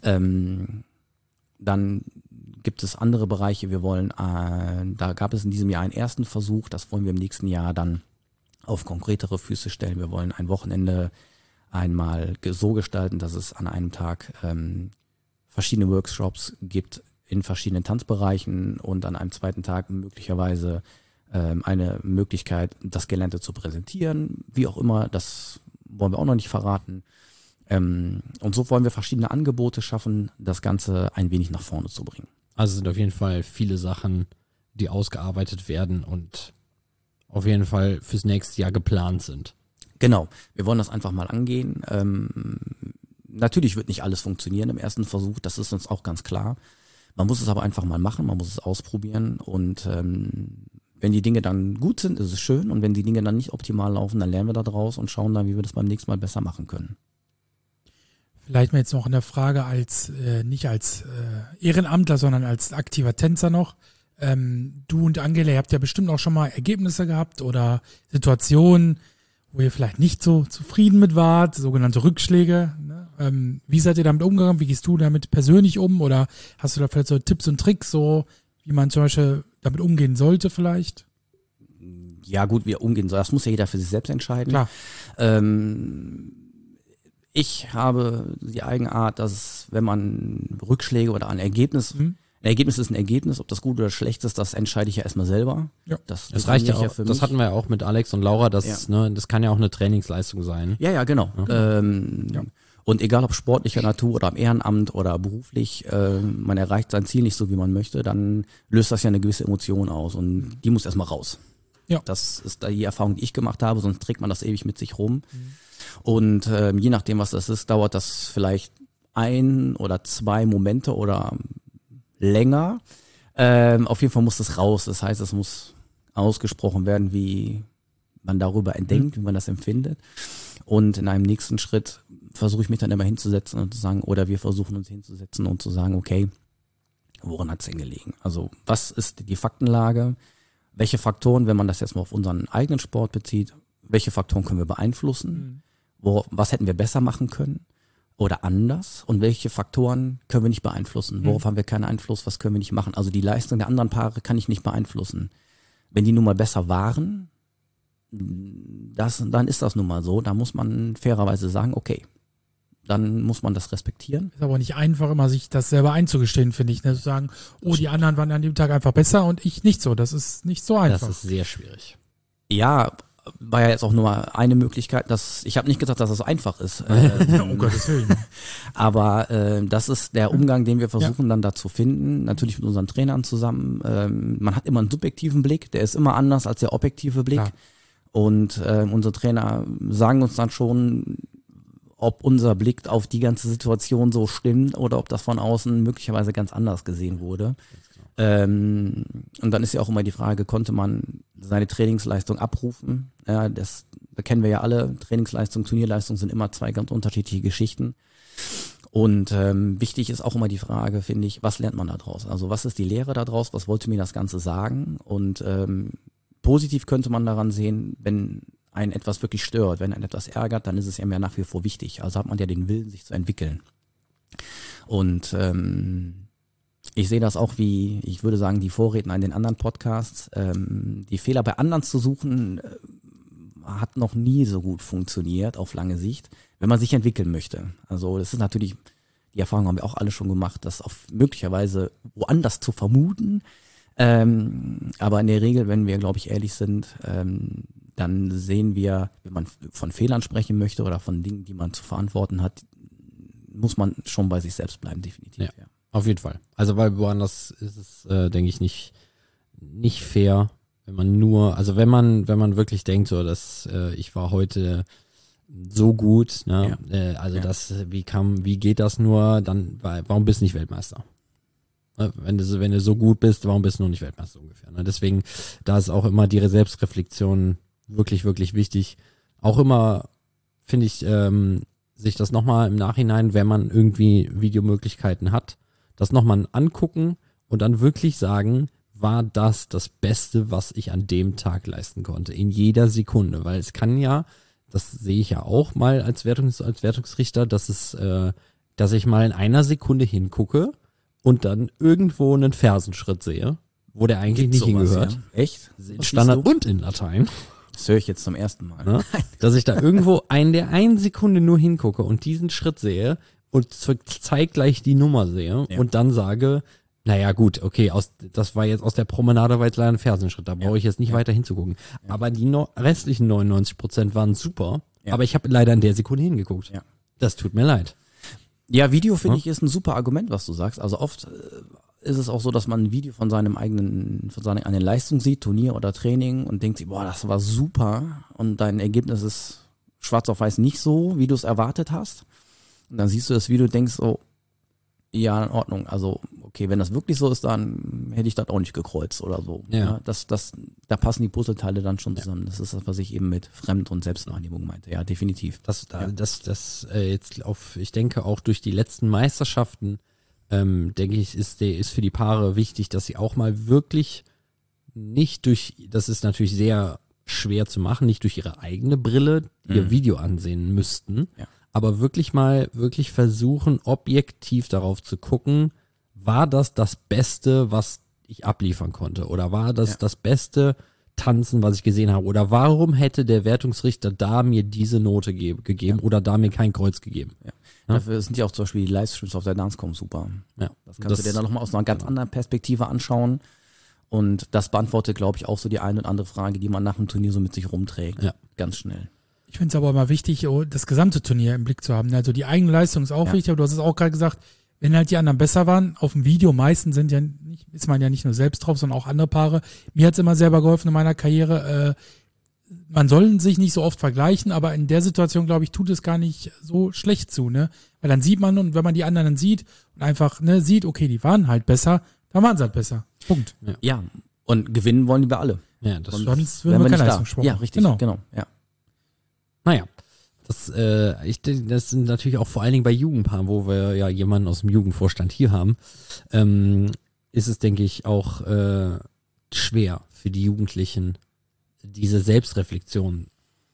Dann gibt es andere Bereiche, wir wollen, da gab es in diesem Jahr einen ersten Versuch, das wollen wir im nächsten Jahr dann auf konkretere Füße stellen. Wir wollen ein Wochenende einmal so gestalten, dass es an einem Tag verschiedene Workshops gibt in verschiedenen Tanzbereichen und an einem zweiten Tag möglicherweise eine Möglichkeit, das Gelernte zu präsentieren. Wie auch immer, das wollen wir auch noch nicht verraten. Und so wollen wir verschiedene Angebote schaffen, das Ganze ein wenig nach vorne zu bringen. Also sind auf jeden Fall viele Sachen, die ausgearbeitet werden und auf jeden Fall fürs nächste Jahr geplant sind. Genau, wir wollen das einfach mal angehen. natürlich wird nicht alles funktionieren im ersten Versuch, das ist uns auch ganz klar. Man muss es aber einfach mal machen, man muss es ausprobieren und wenn die Dinge dann gut sind, ist es schön und wenn die Dinge dann nicht optimal laufen, dann lernen wir da draus und schauen dann, wie wir das beim nächsten Mal besser machen können. Vielleicht mal jetzt noch eine Frage nicht als Ehrenamtler, sondern als aktiver Tänzer noch. Du und Angela, ihr habt ja bestimmt auch schon mal Ergebnisse gehabt oder Situationen, wo ihr vielleicht nicht so zufrieden mit wart, sogenannte Rückschläge. Ne? Wie seid ihr damit umgegangen? Wie gehst du damit persönlich um? Oder hast du da vielleicht so Tipps und Tricks, so wie man zum Beispiel damit umgehen sollte vielleicht? Ja gut, wie er umgehen soll, das muss ja jeder für sich selbst entscheiden. Klar. Ich habe die Eigenart, dass wenn man Rückschläge oder ein Ergebnis, ein Ergebnis ist ein Ergebnis, ob das gut oder schlecht ist, das entscheide ich ja erstmal selber. Ja. Das reicht ja auch, für das mich. hatten wir ja auch mit Alex und Laura, das kann ja auch eine Trainingsleistung sein. Ja, genau. Und egal ob sportlicher Natur oder im Ehrenamt oder beruflich, man erreicht sein Ziel nicht so, wie man möchte, dann löst das ja eine gewisse Emotion aus und die muss erstmal raus. Ja. Das ist die Erfahrung, die ich gemacht habe, sonst trägt man das ewig mit sich rum. Und je nachdem, was das ist, dauert das vielleicht 1 oder 2 Momente oder länger. Auf jeden Fall muss das raus. Das heißt, es muss ausgesprochen werden, wie man darüber denkt, wie man das empfindet. Und in einem nächsten Schritt versuche ich mich dann immer hinzusetzen und zu sagen, oder wir versuchen uns hinzusetzen und zu sagen, okay, woran hat es denn gelegen? Also was ist die Faktenlage? Welche Faktoren, wenn man das jetzt mal auf unseren eigenen Sport bezieht, welche Faktoren können wir beeinflussen? Was hätten wir besser machen können oder anders? Und welche Faktoren können wir nicht beeinflussen? Worauf haben wir keinen Einfluss? Was können wir nicht machen? Also die Leistung der anderen Paare kann ich nicht beeinflussen. Wenn die nun mal besser waren, dann ist das nun mal so. Da muss man fairerweise sagen, okay, dann muss man das respektieren. Ist aber nicht einfach, immer sich das selber einzugestehen, finde ich. Ne? Zu sagen, die anderen waren an dem Tag einfach besser und ich nicht so. Das ist nicht so einfach. Das ist sehr schwierig. Ja, war ja jetzt auch nur eine Möglichkeit. Ich habe nicht gesagt, dass das so einfach ist. Um Gottes Willen. Aber das ist der Umgang, den wir versuchen dann da zu finden. Natürlich mit unseren Trainern zusammen. Man hat immer einen subjektiven Blick, der ist immer anders als der objektive Blick. Klar. Und unsere Trainer sagen uns dann schon, ob unser Blick auf die ganze Situation so stimmt oder ob das von außen möglicherweise ganz anders gesehen wurde. Und dann ist ja auch immer die Frage, konnte man seine Trainingsleistung abrufen? Ja, das kennen wir ja alle. Trainingsleistung, Turnierleistung sind immer 2 ganz unterschiedliche Geschichten. Und wichtig ist auch immer die Frage, finde ich, was lernt man da draus? Also was ist die Lehre da draus? Was wollte mir das Ganze sagen? Und positiv könnte man daran sehen, wenn einen etwas wirklich stört, wenn einen etwas ärgert, dann ist es ja mehr nach wie vor wichtig. Also hat man ja den Willen, sich zu entwickeln. Und ich sehe das auch wie, ich würde sagen, die Vorredner in den anderen Podcasts. Die Fehler bei anderen zu suchen, hat noch nie so gut funktioniert auf lange Sicht, wenn man sich entwickeln möchte. Also das ist natürlich, die Erfahrung haben wir auch alle schon gemacht, das auf möglicherweise woanders zu vermuten. Aber in der Regel, wenn wir, glaube ich, ehrlich sind, dann sehen wir, wenn man von Fehlern sprechen möchte oder von Dingen, die man zu verantworten hat, muss man schon bei sich selbst bleiben, definitiv. Ja. Auf jeden Fall. Also weil woanders ist es, denke ich, nicht fair, wenn man nur, also wenn man wirklich denkt, so dass ich war heute so gut, ne? Wie geht das nur, dann warum bist du nicht Weltmeister? Wenn du so gut bist, warum bist du noch nicht Weltmeister ungefähr? Ne? Deswegen, da ist auch immer die Selbstreflexion wirklich, wirklich wichtig. Auch immer, finde ich, sich das nochmal im Nachhinein, wenn man irgendwie Videomöglichkeiten hat, das nochmal angucken und dann wirklich sagen, war das Beste, was ich an dem Tag leisten konnte, in jeder Sekunde, weil es kann ja, das sehe ich ja auch mal als Wertungsrichter, dass ich mal in einer Sekunde hingucke und dann irgendwo einen Fersenschritt sehe, wo der eigentlich nicht hingehört. Ja? Echt? In Standard und in Latein. Das höre ich jetzt zum ersten Mal. Ne? Dass ich da irgendwo der eine Sekunde nur hingucke und diesen Schritt sehe und zeitgleich die Nummer sehe und dann sage, naja gut, okay, das war jetzt aus der Promenade war jetzt leider ein Fersenschritt, da brauche ich jetzt nicht weiter hinzugucken. Ja. Aber die restlichen 99% waren super, aber ich habe leider in der Sekunde hingeguckt. Ja. Das tut mir leid. Ja, Video finde ich ist ein super Argument, was du sagst. Also oft ist es auch so, dass man ein Video von seiner eigenen Leistung sieht, Turnier oder Training und denkt sich, boah, das war super und dein Ergebnis ist schwarz auf weiß nicht so, wie du es erwartet hast. Und dann siehst du das Video und denkst so, ja, in Ordnung. Also, okay, wenn das wirklich so ist, dann hätte ich das auch nicht gekreuzt oder so. Ja. Da passen die Puzzleteile dann schon zusammen. Das ist das, was ich eben mit Fremd- und Selbstwahrnehmung meinte. Ja, definitiv. Ich denke auch durch die letzten Meisterschaften, denke ich, ist für die Paare wichtig, dass sie auch mal wirklich nicht das ist natürlich sehr schwer zu machen, nicht durch ihre eigene Brille ihr Video ansehen müssten, aber wirklich versuchen, objektiv darauf zu gucken, war das Beste, was ich abliefern konnte, oder war das das beste Tanzen, was ich gesehen habe, oder warum hätte der Wertungsrichter da mir diese Note gegeben oder da mir kein Kreuz gegeben. Ja. Dafür sind ja auch zum Beispiel die Livestreams auf der Dancecom super. Ja. Das kannst du dir dann nochmal aus einer ganz anderen Perspektive anschauen. Und das beantwortet, glaube ich, auch so die eine und andere Frage, die man nach dem Turnier so mit sich rumträgt. Ja. Ganz schnell. Ich finde es aber immer wichtig, das gesamte Turnier im Blick zu haben. Also die eigene Leistung ist auch wichtig, aber du hast es auch gerade gesagt, wenn halt die anderen besser waren, auf dem Video meistens ist man ja nicht nur selbst drauf, sondern auch andere Paare. Mir hat es immer selber geholfen in meiner Karriere. Man soll sich nicht so oft vergleichen, aber in der Situation, glaube ich, tut es gar nicht so schlecht zu, ne? Weil dann sieht man, und wenn man die anderen dann sieht und einfach sieht, okay, die waren halt besser, dann waren sie halt besser. Punkt. Ja, und gewinnen wollen wir alle. Ja, das und sonst würden wir keine Leistungssport. Ja, richtig, genau. Ja. Naja, ich denke, das sind natürlich auch vor allen Dingen bei Jugendpaaren, wo wir ja jemanden aus dem Jugendvorstand hier haben, ist es, denke ich, auch schwer für die Jugendlichen, diese Selbstreflexion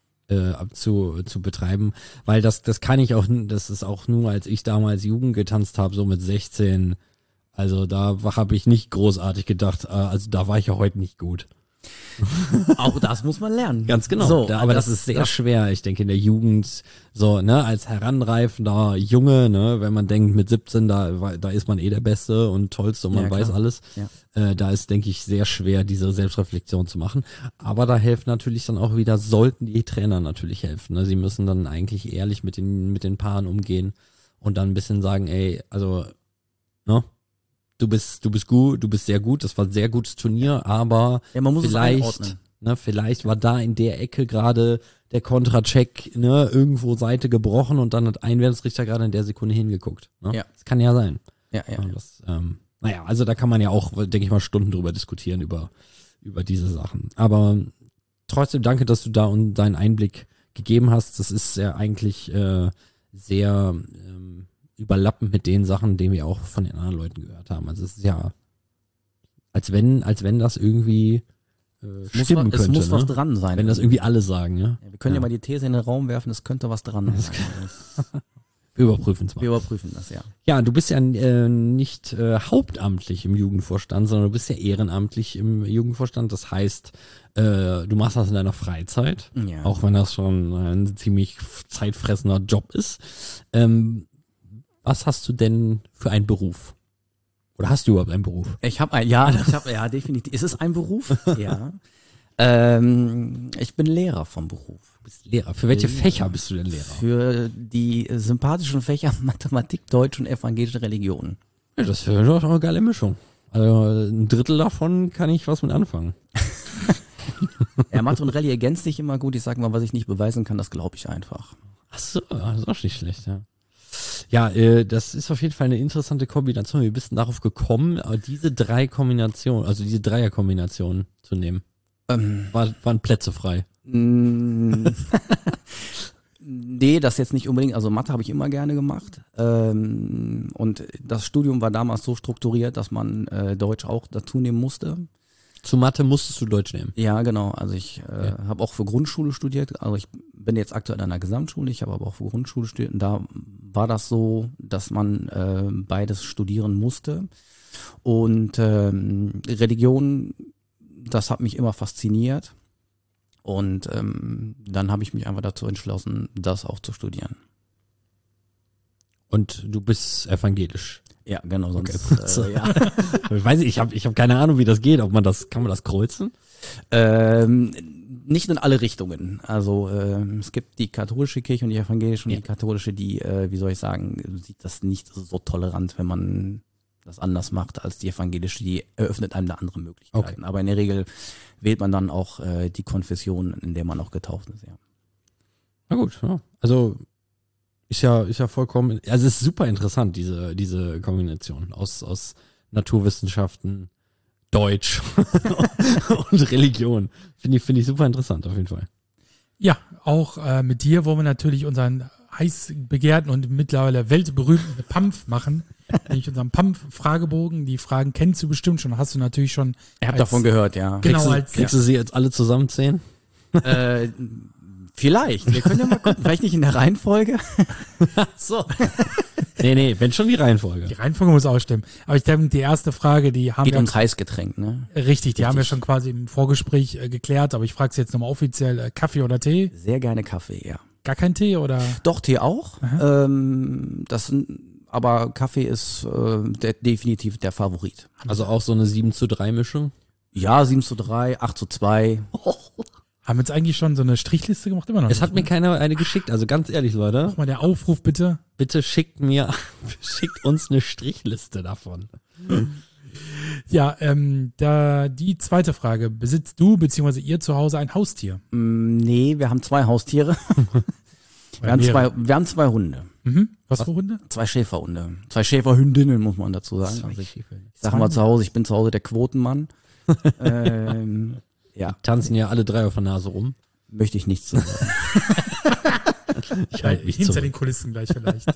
zu betreiben, weil das kann ich auch, das ist auch nur, als ich damals Jugend getanzt habe, so mit 16, also da habe ich nicht großartig gedacht, also da war ich ja heute nicht gut. Auch das muss man lernen. Ganz genau. So, aber das ist sehr schwer. Ich denke, in der Jugend, so, als heranreifender Junge, wenn man denkt, mit 17, da ist man der Beste und Tollste und man weiß alles. Ja. Da ist, denke ich, sehr schwer, diese Selbstreflexion zu machen. Aber da helfen natürlich dann auch wieder, sollten die Trainer natürlich helfen. Ne? Sie müssen dann eigentlich ehrlich mit den Paaren umgehen und dann ein bisschen sagen, ey, also, du bist gut, du bist sehr gut, das war ein sehr gutes Turnier, aber man muss vielleicht war da in der Ecke gerade der Kontracheck, irgendwo Seite gebrochen und dann hat ein Wertungsrichter gerade in der Sekunde hingeguckt. Ne? Ja. Das kann ja sein. Ja. Das, also da kann man ja auch, denke ich mal, Stunden drüber diskutieren, über diese Sachen. Aber trotzdem danke, dass du da und deinen Einblick gegeben hast. Das ist ja eigentlich sehr überlappend mit den Sachen, die wir auch von den anderen Leuten gehört haben. Also es ist ja, als wenn das irgendwie stimmen könnte. Es muss was dran sein. Wenn das irgendwie alle sagen, ja. Wir können ja mal die These in den Raum werfen, es könnte was dran sein. Wir überprüfen es mal. Wir überprüfen das, ja. Ja, du bist ja nicht hauptamtlich im Jugendvorstand, sondern du bist ja ehrenamtlich im Jugendvorstand. Das heißt, du machst das in deiner Freizeit, auch wenn das schon ein ziemlich zeitfressender Job ist. Was hast du denn für einen Beruf? Oder hast du überhaupt einen Beruf? Ich habe definitiv. Ist es ein Beruf? Ja. Ich bin Lehrer vom Beruf. Du bist Lehrer. Für welche Fächer bist du denn Lehrer? Für die sympathischen Fächer Mathematik, Deutsch und evangelische Religion. Ja, das wäre doch eine geile Mischung. Also ein Drittel davon kann ich was mit anfangen. Ja, Mathe und Rallye ergänzt sich immer gut. Ich sage mal, was ich nicht beweisen kann, das glaube ich einfach. Ach so, das ist auch nicht schlecht, ja. Ja, das ist auf jeden Fall eine interessante Kombination. Wie bist du darauf gekommen, diese Dreierkombination zu nehmen? Waren Plätze frei? Nee, das jetzt nicht unbedingt. Also Mathe habe ich immer gerne gemacht. Und das Studium war damals so strukturiert, dass man Deutsch auch dazu nehmen musste. Zu Mathe musstest du Deutsch nehmen? Ja, genau. Also ich habe auch für Grundschule studiert. Also ich bin jetzt aktuell an einer Gesamtschule, ich habe aber auch für Grundschule studiert. Und da war das so, dass man beides studieren musste. Und Religion, das hat mich immer fasziniert. Und dann habe ich mich einfach dazu entschlossen, das auch zu studieren. Und du bist evangelisch? Ja, genau, sonst, okay. Ja. Ich weiß nicht, ich hab keine Ahnung, wie das geht. Kann man das kreuzen? Nicht in alle Richtungen. Also es gibt die katholische Kirche und die evangelische und die katholische, die, wie soll ich sagen, sieht das nicht so tolerant, wenn man das anders macht als die evangelische. Die eröffnet einem da andere Möglichkeiten. Okay. Aber in der Regel wählt man dann auch die Konfession, in der man auch getauft ist, ja. Na gut, ja. Also Ist ja vollkommen, also es ist super interessant, diese Kombination aus Naturwissenschaften, Deutsch und Religion. Finde ich super interessant auf jeden Fall. Ja, auch mit dir wollen wir natürlich unseren heiß begehrten und mittlerweile weltberühmten PAMF machen. Nämlich unseren PAMF-Fragebogen. Die Fragen kennst du bestimmt schon, hast du natürlich schon. Ich habe davon gehört, ja. Genau, Kriegst du sie jetzt alle zusammenzählen? Vielleicht. Wir können ja mal gucken. Vielleicht nicht in der Reihenfolge. So. Nee, wenn schon die Reihenfolge. Die Reihenfolge muss auch stimmen. Aber ich denke, die erste Frage, die haben Geht wir ums Heißgetränk, ne? richtig, die haben wir schon quasi im Vorgespräch geklärt, aber ich frage es jetzt nochmal offiziell, Kaffee oder Tee? Sehr gerne Kaffee, ja. Gar kein Tee oder? Doch, Tee auch. Aber Kaffee ist definitiv der Favorit. Also auch so eine 7:3 Mischung? Ja, 7:3, 8:2. Haben wir jetzt eigentlich schon so eine Strichliste gemacht? Immer noch Es nicht, hat mir ne? keiner eine geschickt, also ganz ehrlich, Leute, Nochmal der Aufruf bitte. bitte schickt uns eine Strichliste davon. Ja, die zweite Frage. Besitzt du bzw. ihr zu Hause ein Haustier? Nee, wir haben 2 Haustiere. Wir haben zwei Hunde. Was für Hunde? 2 Schäferhunde. 2 Schäferhündinnen, muss man dazu sagen. Also ich sage mal zu Hause, ich bin zu Hause der Quotenmann. Ja, Tanzen ja alle 3 auf der Nase rum. möchte ich nichts zu sagen. Ich halte mich Hinter zurück. den Kulissen gleich vielleicht.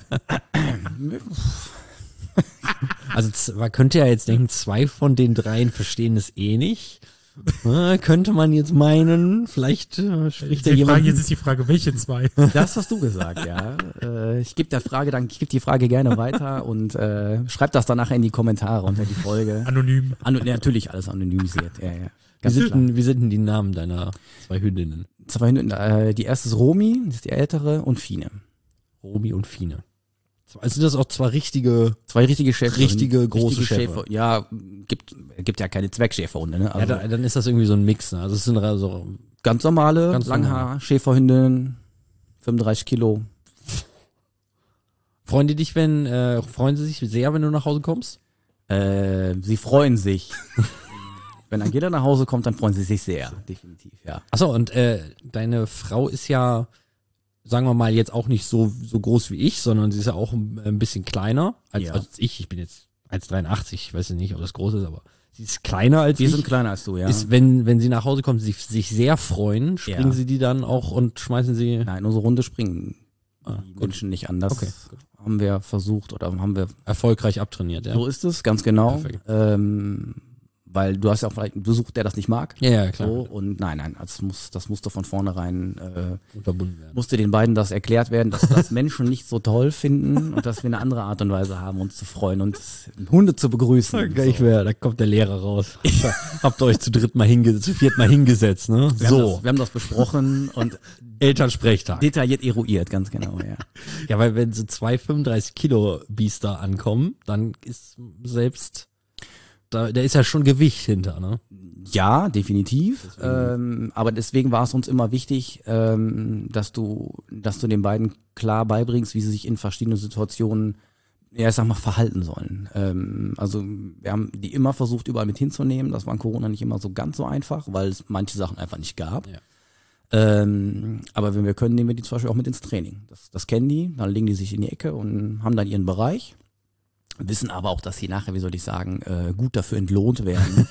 Also man könnte ja jetzt denken, 2 von den 3 verstehen es eh nicht. Könnte man jetzt meinen, vielleicht spricht da jemand. Jetzt ist die Frage, welche 2? Das hast du gesagt, ja. Ich gebe die Frage gerne weiter und schreib das dann nachher in die Kommentare unter die Folge. Anonym. Natürlich alles anonymisiert, ja. Wie sind denn die Namen deiner 2 Hündinnen? 2 Hunde, die erste ist Romy, das ist die ältere, und Fine. Romy und Fine. Also das auch 2 richtige 2 richtige Schäfer. Richtige große Schäfer. Ja, gibt ja keine Zweckschäferhunde, ne? Also dann ist das irgendwie so ein Mix, ne? Also es sind so ganz normale, Ganz Langhaar, Schäferhündin, 35 Kilo. freuen sie sich sehr, wenn du nach Hause kommst? Sie freuen sich. Wenn Angela nach Hause kommt, dann freuen sie sich sehr, definitiv, ja. Achso, und deine Frau ist ja, sagen wir mal, jetzt auch nicht so groß wie ich, sondern sie ist ja auch ein bisschen kleiner als ich. Ich bin jetzt 1,83, ich weiß nicht, ob das groß ist, aber sie ist kleiner als Wir ich. sind kleiner als du, ja. Ist, wenn sie nach Hause kommt, sich sehr freuen, springen Ja. sie die dann auch und schmeißen sie. Nein, unsere Runde springen die Gut. Menschen nicht anders. Okay, gut. Haben wir versucht oder haben wir. Erfolgreich abtrainiert, ja. So ist es, ganz genau. Perfekt. Weil du hast ja auch vielleicht einen Besuch, der das nicht mag. Ja, klar. So, und nein, also das musste von vornherein, Unterbunden werden. musste den beiden das erklärt werden, dass das Menschen nicht so toll finden und dass wir eine andere Art und Weise haben, uns zu freuen und Hunde zu begrüßen. Da kommt der Lehrer raus. Habt ihr euch zu viert mal hingesetzt, ne? Wir haben das besprochen und Elternsprechtag. detailliert eruiert, ganz genau, ja. Ja, weil wenn so 2 35 Kilo Biester ankommen, dann ist selbst, da ist ja schon Gewicht hinter, ne? Ja, definitiv. Aber deswegen war es uns immer wichtig, dass du den beiden klar beibringst, wie sie sich in verschiedenen Situationen, ja, ich sag mal, verhalten sollen. Also wir haben die immer versucht, überall mit hinzunehmen. Das war in Corona nicht immer so ganz so einfach, weil es manche Sachen einfach nicht gab. Ja. Aber wenn wir können, nehmen wir die zum Beispiel auch mit ins Training. Das kennen die, dann legen die sich in die Ecke und haben dann ihren Bereich. Wissen aber auch, dass sie nachher, wie soll ich sagen, gut dafür entlohnt werden.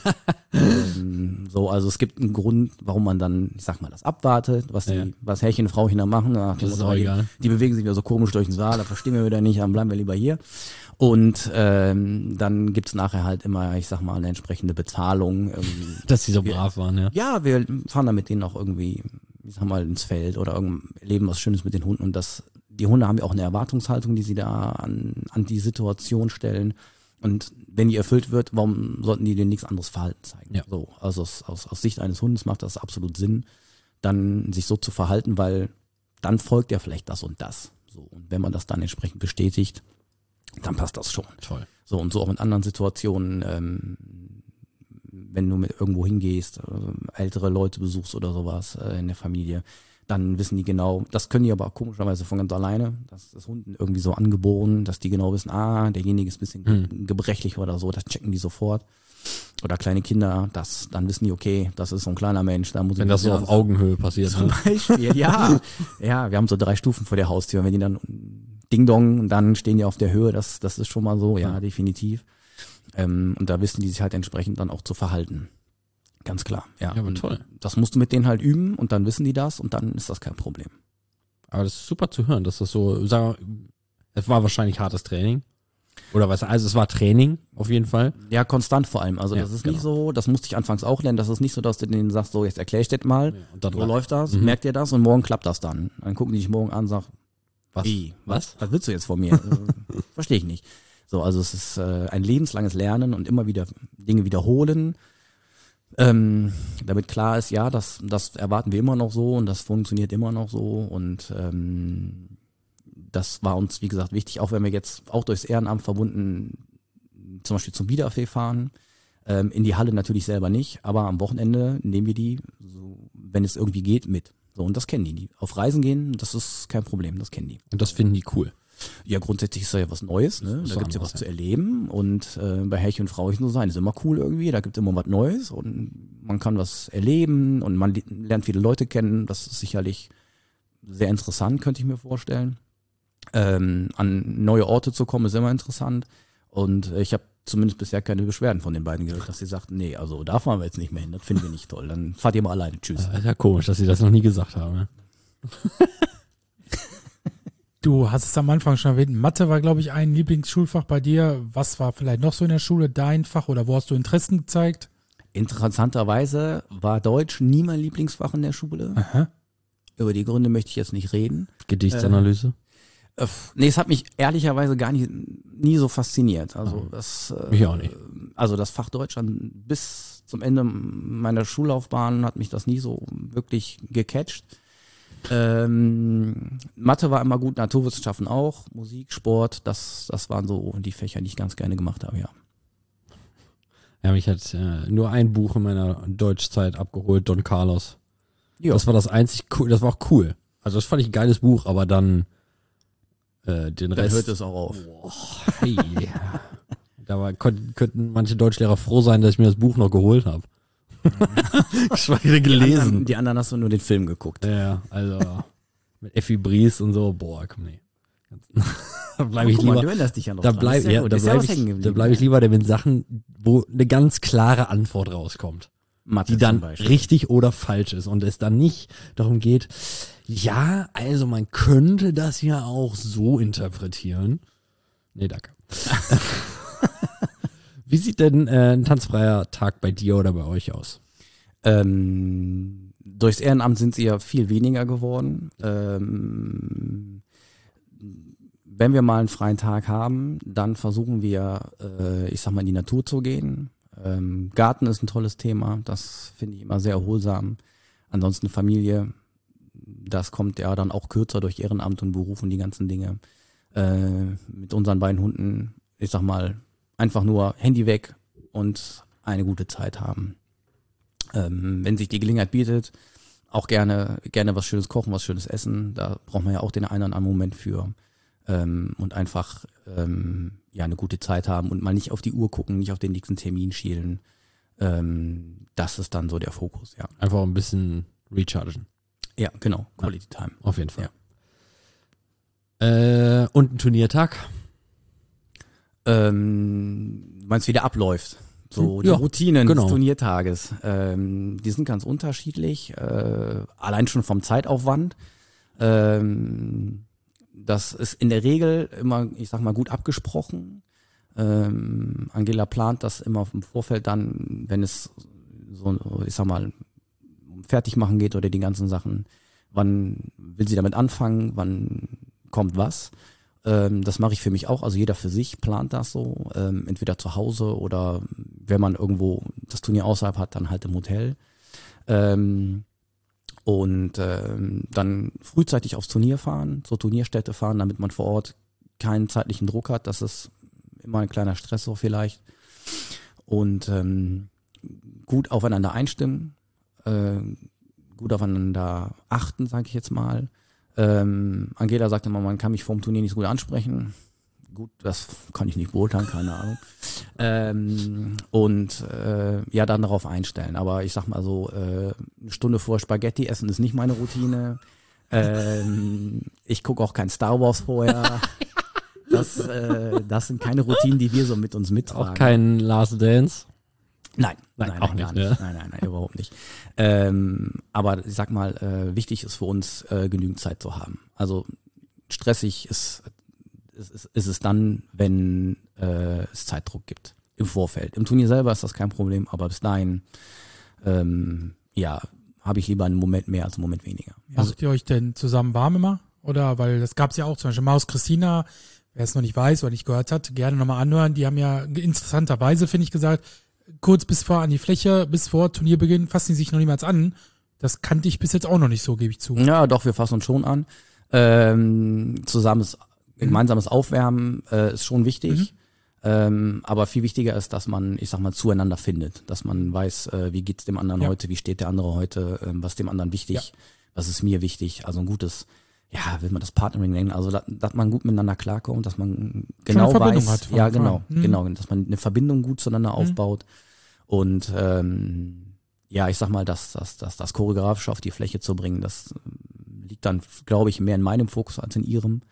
Also es gibt einen Grund, warum man dann, ich sag mal, das abwartet, was Herrchen und Frauchen da machen. Das ist auch egal. Die bewegen sich wieder so komisch durch den Saal, da verstehen wir wieder nicht, dann bleiben wir lieber hier. Und dann gibt's nachher halt immer, ich sag mal, eine entsprechende Bezahlung. Dass sie so brav waren, ja. Ja, wir fahren dann mit denen auch irgendwie, ich sag mal, ins Feld oder erleben was Schönes mit den Hunden und die Hunde haben ja auch eine Erwartungshaltung, die sie da an die Situation stellen. Und wenn die erfüllt wird, warum sollten die denen nichts anderes Verhalten zeigen? Ja. So, also aus Sicht eines Hundes macht das absolut Sinn, dann sich so zu verhalten, weil dann folgt ja vielleicht das und das. So, und wenn man das dann entsprechend bestätigt, dann passt das schon. Toll. So, und so auch in anderen Situationen, wenn du mit irgendwo hingehst, ältere Leute besuchst oder sowas in der Familie, dann wissen die genau, das können die aber auch komischerweise von ganz alleine, das ist Hunden irgendwie so angeboren, dass die genau wissen, derjenige ist ein bisschen gebrechlich oder so, das checken die sofort. oder kleine Kinder, dann wissen die, okay, das ist so ein kleiner Mensch, da muss ich Wenn das so auf Augenhöhe passiert. zum Beispiel, ja. Ja, wir haben so 3 Stufen vor der Haustür. Wenn die dann Ding Dong und dann stehen die auf der Höhe, das ist schon mal so, ja, definitiv. Und da wissen die sich halt entsprechend dann auch zu verhalten. Ganz klar, ja. Ja, aber toll. Das musst du mit denen halt üben und dann wissen die das und dann ist das kein Problem. Aber das ist super zu hören, dass das so, sagen wir, es war wahrscheinlich hartes Training. Oder was, also es war Training, auf jeden Fall. Ja, konstant vor allem. Also Ja, das ist genau. nicht so, das musste ich anfangs auch lernen, das ist nicht so, dass du denen sagst, so jetzt erklär ich das mal, Und dann so läuft das, merkt ihr das und morgen klappt das dann. Dann gucken die dich morgen an und sagen, was? wie, Was? was willst du jetzt von mir? Verstehe ich nicht. So, also es ist ein lebenslanges Lernen und immer wieder Dinge wiederholen. Damit klar ist, ja, das erwarten wir immer noch so und das funktioniert immer noch so und das war uns, wie gesagt, wichtig, auch wenn wir jetzt auch durchs Ehrenamt verbunden zum Beispiel zum Wiederfee fahren, in die Halle natürlich selber nicht, aber am Wochenende nehmen wir die, so, wenn es irgendwie geht, mit. So, und das kennen die. Auf Reisen gehen, das ist kein Problem, das kennen die. Und das finden die cool. Ja, grundsätzlich ist da ja was Neues, ne? ist Da was gibt's ja anderes, was zu erleben und bei Herrchen und Frauchen so sein, ist immer cool irgendwie, da gibt's immer was Neues und man kann was erleben und man lernt viele Leute kennen, das ist sicherlich sehr interessant, könnte ich mir vorstellen. An neue Orte zu kommen, ist immer interessant und ich habe zumindest bisher keine Beschwerden von den beiden gehört, dass sie sagten, nee, also da fahren wir jetzt nicht mehr hin, das finden wir nicht toll, dann fahrt ihr mal alleine, tschüss. Das ist ja komisch, dass sie das noch nie gesagt haben. Ne? Du hast es am Anfang schon erwähnt, Mathe war, glaube ich, ein Lieblingsschulfach bei dir. Was war vielleicht noch so in der Schule dein Fach oder wo hast du Interessen gezeigt? Interessanterweise war Deutsch nie mein Lieblingsfach in der Schule. Aha. Über die Gründe möchte ich jetzt nicht reden. Gedichtsanalyse? Nee, es hat mich ehrlicherweise nie so fasziniert. Also das, Mich auch nicht. Also das Fach Deutsch bis zum Ende meiner Schullaufbahn hat mich das nie so wirklich gecatcht. Mathe war immer gut, Naturwissenschaften auch, Musik, Sport, das waren so die Fächer, die ich ganz gerne gemacht habe, ja. Ja, mich hat nur ein Buch in meiner Deutschzeit abgeholt, Don Carlos. Ja. Das war das einzig cool, das war auch cool. Also das fand ich ein geiles Buch, aber dann den Dann Rest. hört es auch auf. Hey. Könnten manche Deutschlehrer froh sein, dass ich mir das Buch noch geholt habe. Geschweige gelesen. Die anderen hast du nur den Film geguckt. Ja, also mit Effi Briest und so, boah, komm nee. Da bleibe ich Guck mal, lieber. du erinnerst dich ja noch Da dran. bleibe Ist ja gut. Ist ja was hängen da geblieben. bleib ich lieber mit Sachen, wo eine ganz klare Antwort rauskommt, Mathe die dann zum Beispiel. richtig oder falsch ist und es dann nicht darum geht, ja, also man könnte das ja auch so interpretieren. Nee, danke. Wie sieht denn ein tanzfreier Tag bei dir oder bei euch aus? Durchs Ehrenamt sind sie ja viel weniger geworden. Wenn wir mal einen freien Tag haben, dann versuchen wir, ich sag mal, in die Natur zu gehen. Garten ist ein tolles Thema, das finde ich immer sehr erholsam. Ansonsten Familie, das kommt ja dann auch kürzer durch Ehrenamt und Beruf und die ganzen Dinge. Mit unseren beiden Hunden, ich sag mal, einfach nur Handy weg und eine gute Zeit haben. Wenn sich die Gelegenheit bietet, auch gerne was Schönes kochen, was Schönes essen. Da braucht man ja auch den einen oder anderen Moment für. Und einfach ja eine gute Zeit haben und mal nicht auf die Uhr gucken, nicht auf den nächsten Termin schielen. Das ist dann so der Fokus, ja. Einfach ein bisschen rechargen. Ja, genau. Quality Time. Auf jeden Fall. Und ein Turniertag? Meinst du, wie der abläuft? So die Ja, Routinen genau. des Turniertages. Die sind ganz unterschiedlich. Allein schon vom Zeitaufwand. Das ist in der Regel immer, ich sag mal, gut abgesprochen. Angela plant das immer im Vorfeld dann, wenn es so, ich sag mal, um Fertigmachen geht oder die ganzen Sachen. Wann will sie damit anfangen? Wann kommt was? Das mache ich für mich auch. Also jeder für sich plant das so. Entweder zu Hause oder wenn man irgendwo das Turnier außerhalb hat, dann halt im Hotel. Und dann frühzeitig aufs Turnier fahren, zur Turnierstätte fahren, damit man vor Ort keinen zeitlichen Druck hat. Das ist immer ein kleiner Stressor vielleicht. Und gut aufeinander einstimmen, gut aufeinander achten, sage ich jetzt mal. Angela sagt immer, man kann mich vor dem Turnier nicht so gut ansprechen. gut, das kann ich nicht beurteilen, keine Ahnung. Ja, dann darauf einstellen. Aber ich sag mal so, eine Stunde vor Spaghetti essen ist nicht meine Routine. Ich gucke auch kein Star Wars vorher. Das sind keine Routinen, die wir so mit uns mittragen. Auch kein Last Dance? Nein, auch nicht, gar ne? Nein, überhaupt nicht. Aber ich sag mal, wichtig ist für uns, genügend Zeit zu haben. Also stressig ist es dann, wenn es Zeitdruck gibt im Vorfeld. Im Turnier selber ist das kein Problem, aber bis dahin, habe ich lieber einen Moment mehr als einen Moment weniger. Macht ihr euch denn zusammen warm immer? Oder, weil das gab's ja auch, zum Beispiel Maus Christina, wer es noch nicht weiß oder nicht gehört hat, gerne nochmal anhören. Die haben ja interessanterweise, finde ich, gesagt, kurz bis vor an die Fläche, bis vor Turnierbeginn fassen die sich noch niemals an. Das kannte ich bis jetzt auch noch nicht so, gebe ich zu. Ja, doch, wir fassen uns schon an. Gemeinsames Aufwärmen ist schon wichtig. Aber viel wichtiger ist, dass man, ich sag mal, zueinander findet. Dass man weiß, wie geht's dem anderen heute, wie steht der andere heute, was dem anderen wichtig, was ist mir wichtig. Also ein gutes, will man das Partnering nennen, also dass man gut miteinander klarkommt, dass man genau eine Verbindung weiß, hat genau, dass man eine Verbindung gut zueinander aufbaut. Und ich sag mal, das Choreografische auf die Fläche zu bringen, das liegt dann, glaube ich, mehr in meinem Fokus als in ihrem.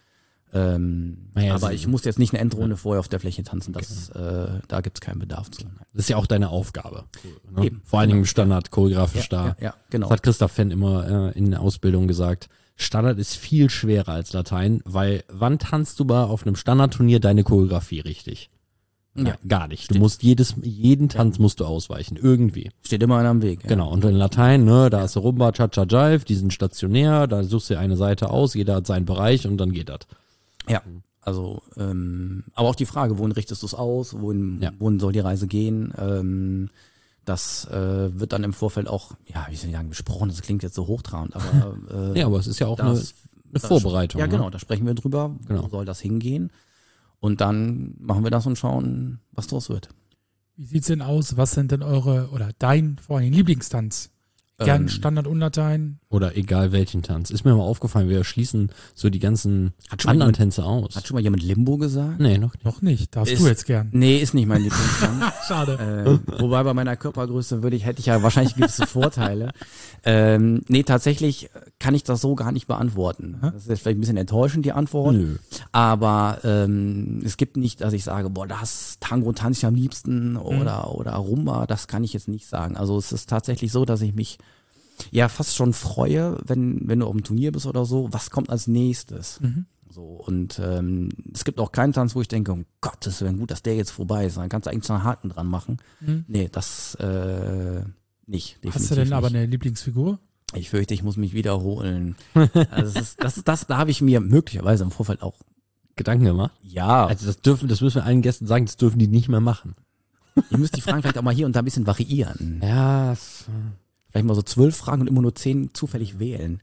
Aber ich muss jetzt nicht eine Endrunde vorher auf der Fläche tanzen, da gibt's keinen Bedarf zu. Das ist ja auch deine Aufgabe. Ne? Eben. Vor allen Dingen im Standard, choreografisch da. Ja, genau. Das hat Christoph Fenn immer in der Ausbildung gesagt. Standard ist viel schwerer als Latein, weil wann tanzt du mal auf einem Standardturnier deine Choreografie richtig? Ja, gar nicht. Du musst jeden Tanz musst du ausweichen, irgendwie. Steht immer einer am Weg. Ja. Genau, und in Latein, ne, da ist Rumba, Cha-Cha, Jive, die sind stationär, da suchst du eine Seite aus, jeder hat seinen Bereich und dann geht das. Ja, also, aber auch die Frage, wohin richtest du es aus, wohin soll die Reise gehen, das wird dann im Vorfeld auch, wie soll ich sagen, besprochen, das klingt jetzt so hochtrabend, aber aber es ist ja auch eine Vorbereitung. Ja, genau, da sprechen wir drüber, wo soll das hingehen und dann machen wir das und schauen, was draus wird. Wie sieht's denn aus? Was sind denn dein vor allem Lieblingstanz? Gern Standard und Latein. Oder egal welchen Tanz. Ist mir mal aufgefallen, wir schließen so die ganzen anderen Tänze aus. Hat schon mal jemand Limbo gesagt? Nee, noch nicht. Noch nicht. Darfst du jetzt gern. Nee, ist nicht mein Lieblingstanz. Schade. Wobei bei meiner Körpergröße hätte ich ja wahrscheinlich gewisse Vorteile. Nee, tatsächlich kann ich das so gar nicht beantworten. Das ist jetzt vielleicht ein bisschen enttäuschend, die Antwort. Nö. Aber es gibt nicht, dass ich sage, das Tango tanze ich am liebsten oder Rumba, das kann ich jetzt nicht sagen. Also es ist tatsächlich so, dass ich mich fast schon freue, wenn du auf dem Turnier bist oder so, was kommt als nächstes? So, und es gibt auch keinen Tanz, wo ich denke, um Gottes Willen, gut, dass der jetzt vorbei ist, dann kannst du eigentlich noch einen Haken dran machen. Nee, das nicht. Definitiv Hast du denn aber nicht. eine Lieblingsfigur? Ich fürchte, ich muss mich wiederholen. Also da habe ich mir möglicherweise im Vorfeld auch Gedanken gemacht? Ja. Also das müssen wir allen Gästen sagen, das dürfen die nicht mehr machen. Ihr müsst die Fragen vielleicht auch mal hier und da ein bisschen variieren. Ja, Vielleicht mal so 12 Fragen und immer nur 10 zufällig wählen.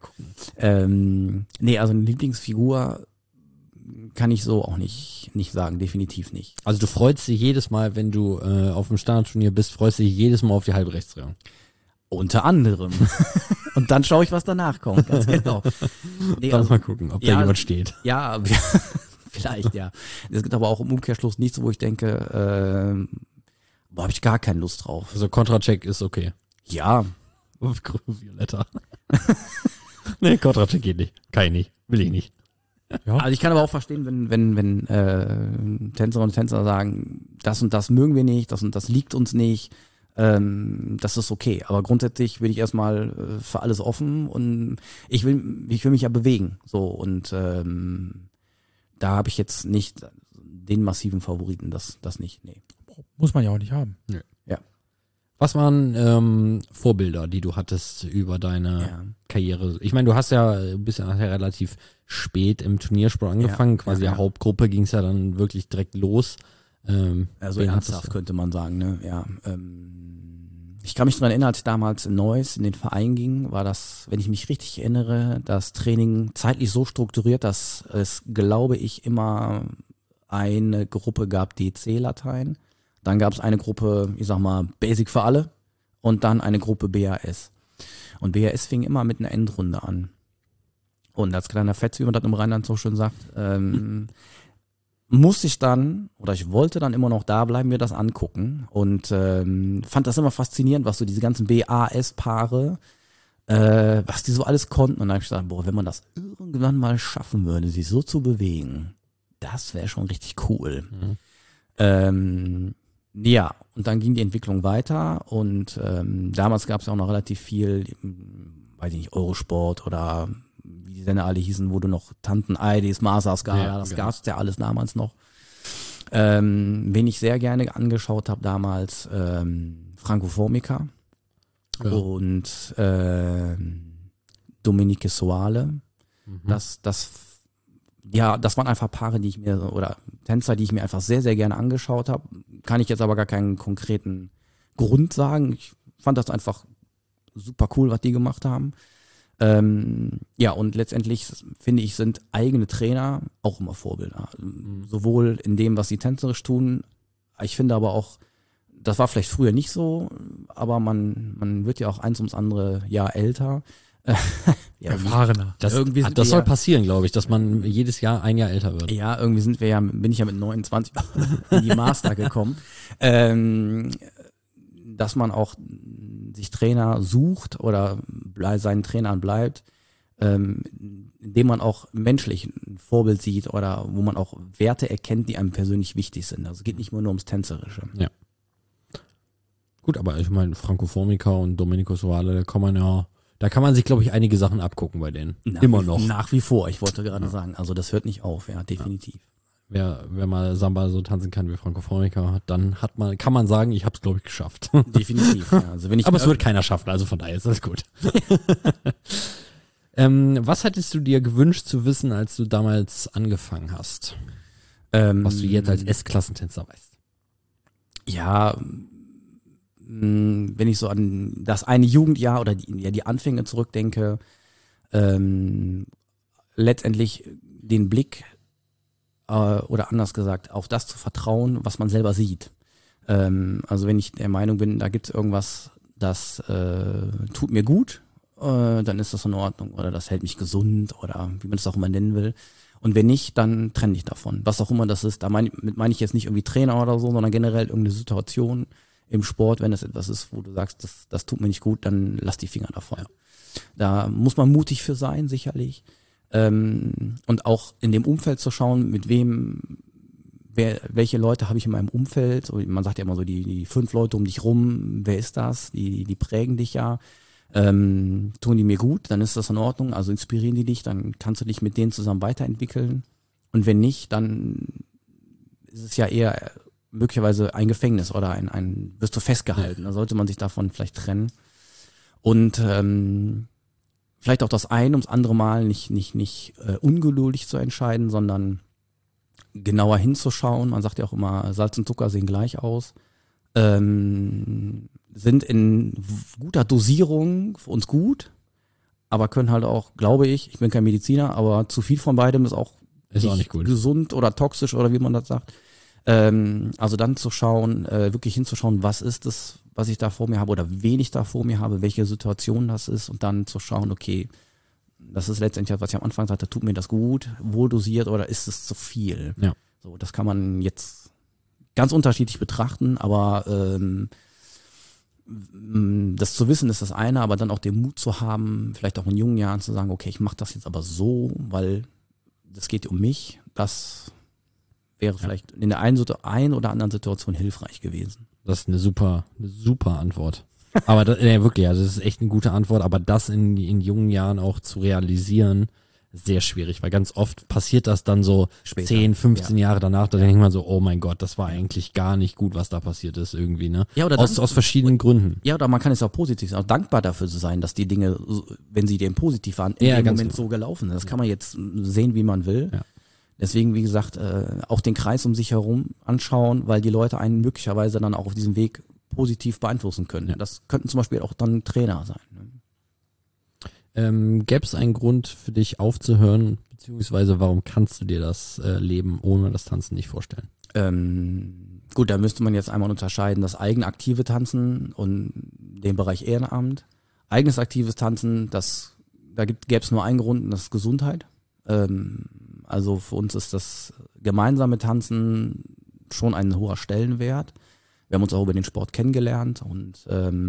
Nee, also eine Lieblingsfigur kann ich so auch nicht sagen, definitiv nicht. also du freust dich jedes Mal, wenn du auf dem Standardturnier bist, freust dich jedes Mal auf die Halbrechtsdrehung. Unter anderem. Und dann schaue ich, was danach kommt, ganz genau. Nee, Lass mal gucken, ob da jemand steht. Ja, vielleicht, ja. Es gibt aber auch im Umkehrschluss nichts, wo ich denke, habe ich gar keine Lust drauf. Also Kontracheck ist okay. Ja. Violetta. Nee, Kontracheck geht nicht. Kann ich nicht. Will ich nicht. Ja. Also ich kann aber auch verstehen, wenn Tänzerinnen und Tänzer sagen, das und das mögen wir nicht, das und das liegt uns nicht, das ist okay. Aber grundsätzlich bin ich erstmal für alles offen und ich will mich ja bewegen. So und da habe ich jetzt nicht den massiven Favoriten, das nicht. Nee. Muss man ja auch nicht haben. Ja. Was waren Vorbilder, die du hattest über deine Karriere? Ich meine, du hast ja ein bisschen nachher relativ spät im Turniersport angefangen. Quasi der Hauptgruppe ging es ja dann wirklich direkt los. Also ernsthaft könnte man sagen, ne? Ja. Ich kann mich daran erinnern, als ich damals in Neuss in den Verein ging, war das, wenn ich mich richtig erinnere, das Training zeitlich so strukturiert, dass es, glaube ich, immer eine Gruppe gab, DC-Latein. Dann gab es eine Gruppe, ich sag mal, Basic für alle und dann eine Gruppe BAS. Und BAS fing immer mit einer Endrunde an. Und als kleiner Fetz, wie man das im Rheinland so schön sagt, musste ich dann, oder ich wollte dann immer noch da bleiben, mir das angucken und fand das immer faszinierend, was so diese ganzen BAS-Paare, was die so alles konnten. Und dann habe ich gesagt, boah, wenn man das irgendwann mal schaffen würde, sich so zu bewegen, das wäre schon richtig cool. Ja, und dann ging die Entwicklung weiter und damals gab es ja auch noch relativ viel, weiß ich nicht, Eurosport oder wie die Sender alle hießen, wo du noch Tanten Eidis, Masa-Skala, das gab's ja alles damals noch. Wen ich sehr gerne angeschaut habe damals, Franco Formica und Dominique Soale. Das waren einfach Paare, die ich mir, oder Tänzer, die ich mir einfach sehr, sehr gerne angeschaut habe. Kann ich jetzt aber gar keinen konkreten Grund sagen. Ich fand das einfach super cool, was die gemacht haben. Ja, und letztendlich finde ich, sind eigene Trainer auch immer Vorbilder. Sowohl in dem, was sie tänzerisch tun. Ich finde aber auch, das war vielleicht früher nicht so, aber man wird ja auch eins ums andere Jahr älter. Ja, Erfahrener. Das soll passieren, glaube ich, dass man jedes Jahr ein Jahr älter wird. Ja, irgendwie bin ich ja mit 29 in die Master gekommen. Dass man auch sich Trainer sucht oder seinen Trainern bleibt, indem man auch menschlich ein Vorbild sieht oder wo man auch Werte erkennt, die einem persönlich wichtig sind. Also es geht nicht nur ums Tänzerische. Ja. Gut, aber ich meine, Franco Formica und Domenico Soale, da kann man sich, glaube ich, einige Sachen abgucken bei denen. Immer noch. Nach wie vor, ich wollte gerade sagen. Also das hört nicht auf, ja, definitiv. Wer mal Samba so tanzen kann wie Franco Formica, dann kann man sagen, ich habe es, glaube ich, geschafft. Definitiv, ja. Also aber es wird keiner schaffen, also von daher ist das gut. Was hättest du dir gewünscht zu wissen, als du damals angefangen hast? Was du jetzt als S-Klassentänzer weißt? Ja, wenn ich so an das eine Jugendjahr oder die Anfänge zurückdenke, letztendlich den Blick oder anders gesagt, auf das zu vertrauen, was man selber sieht. Also wenn ich der Meinung bin, da gibt es irgendwas, das tut mir gut, dann ist das in Ordnung oder das hält mich gesund oder wie man es auch immer nennen will. Und wenn nicht, dann trenne ich davon. Was auch immer das ist, meine ich jetzt nicht irgendwie Trainer oder so, sondern generell irgendeine Situation im Sport, wenn es etwas ist, wo du sagst, das tut mir nicht gut, dann lass die Finger davon. Ja. Da muss man mutig für sein, sicherlich. Und auch in dem Umfeld zu schauen, mit welche Leute habe ich in meinem Umfeld. So, man sagt ja immer so, die 5 Leute um dich rum, wer ist das? Die prägen dich ja. Tun die mir gut, dann ist das in Ordnung. Also inspirieren die dich, dann kannst du dich mit denen zusammen weiterentwickeln. Und wenn nicht, dann ist es ja eher möglicherweise ein Gefängnis oder wirst du festgehalten. Da sollte man sich davon vielleicht trennen. Und vielleicht auch das ein ums andere Mal nicht ungeduldig zu entscheiden, sondern genauer hinzuschauen. Man sagt ja auch immer, Salz und Zucker sehen gleich aus. Sind in guter Dosierung für uns gut, aber können halt auch, glaube ich bin kein Mediziner, aber zu viel von beidem ist auch nicht gut. Gesund oder toxisch oder wie man das sagt. Also dann zu schauen, wirklich hinzuschauen, was ist es, was ich da vor mir habe oder wen ich da vor mir habe, welche Situation das ist und dann zu schauen, okay, das ist letztendlich, was ich am Anfang sagte, tut mir das gut, wohl dosiert oder ist es zu viel? Ja. So, das kann man jetzt ganz unterschiedlich betrachten, aber das zu wissen ist das eine, aber dann auch den Mut zu haben, vielleicht auch in jungen Jahren zu sagen, okay, ich mache das jetzt aber so, weil das geht um mich, das wäre vielleicht in der einen oder anderen Situation hilfreich gewesen. Das ist eine super Antwort. Aber wirklich, also das ist echt eine gute Antwort, aber das in jungen Jahren auch zu realisieren, sehr schwierig, weil ganz oft passiert das dann so später, 10, 15 Jahre danach, da denkt man so, oh mein Gott, das war eigentlich gar nicht gut, was da passiert ist irgendwie, ne? Ja, oder aus verschiedenen Gründen. Ja, oder man kann es auch positiv sein, auch dankbar dafür zu sein, dass die Dinge, wenn sie dem positiv waren, in dem Moment so gelaufen sind. Das kann man jetzt sehen, wie man will. Ja. Deswegen, wie gesagt, auch den Kreis um sich herum anschauen, weil die Leute einen möglicherweise dann auch auf diesem Weg positiv beeinflussen können. Ja. Das könnten zum Beispiel auch dann Trainer sein. Ne? Gäbe es einen Grund für dich aufzuhören, beziehungsweise warum kannst du dir das Leben ohne das Tanzen nicht vorstellen? Gut, da müsste man jetzt einmal unterscheiden, das eigenaktive Tanzen und den Bereich Ehrenamt. Eigenes aktives Tanzen, gäbe es nur einen Grund, und das ist Gesundheit. Also für uns ist das gemeinsame Tanzen schon ein hoher Stellenwert. Wir haben uns auch über den Sport kennengelernt und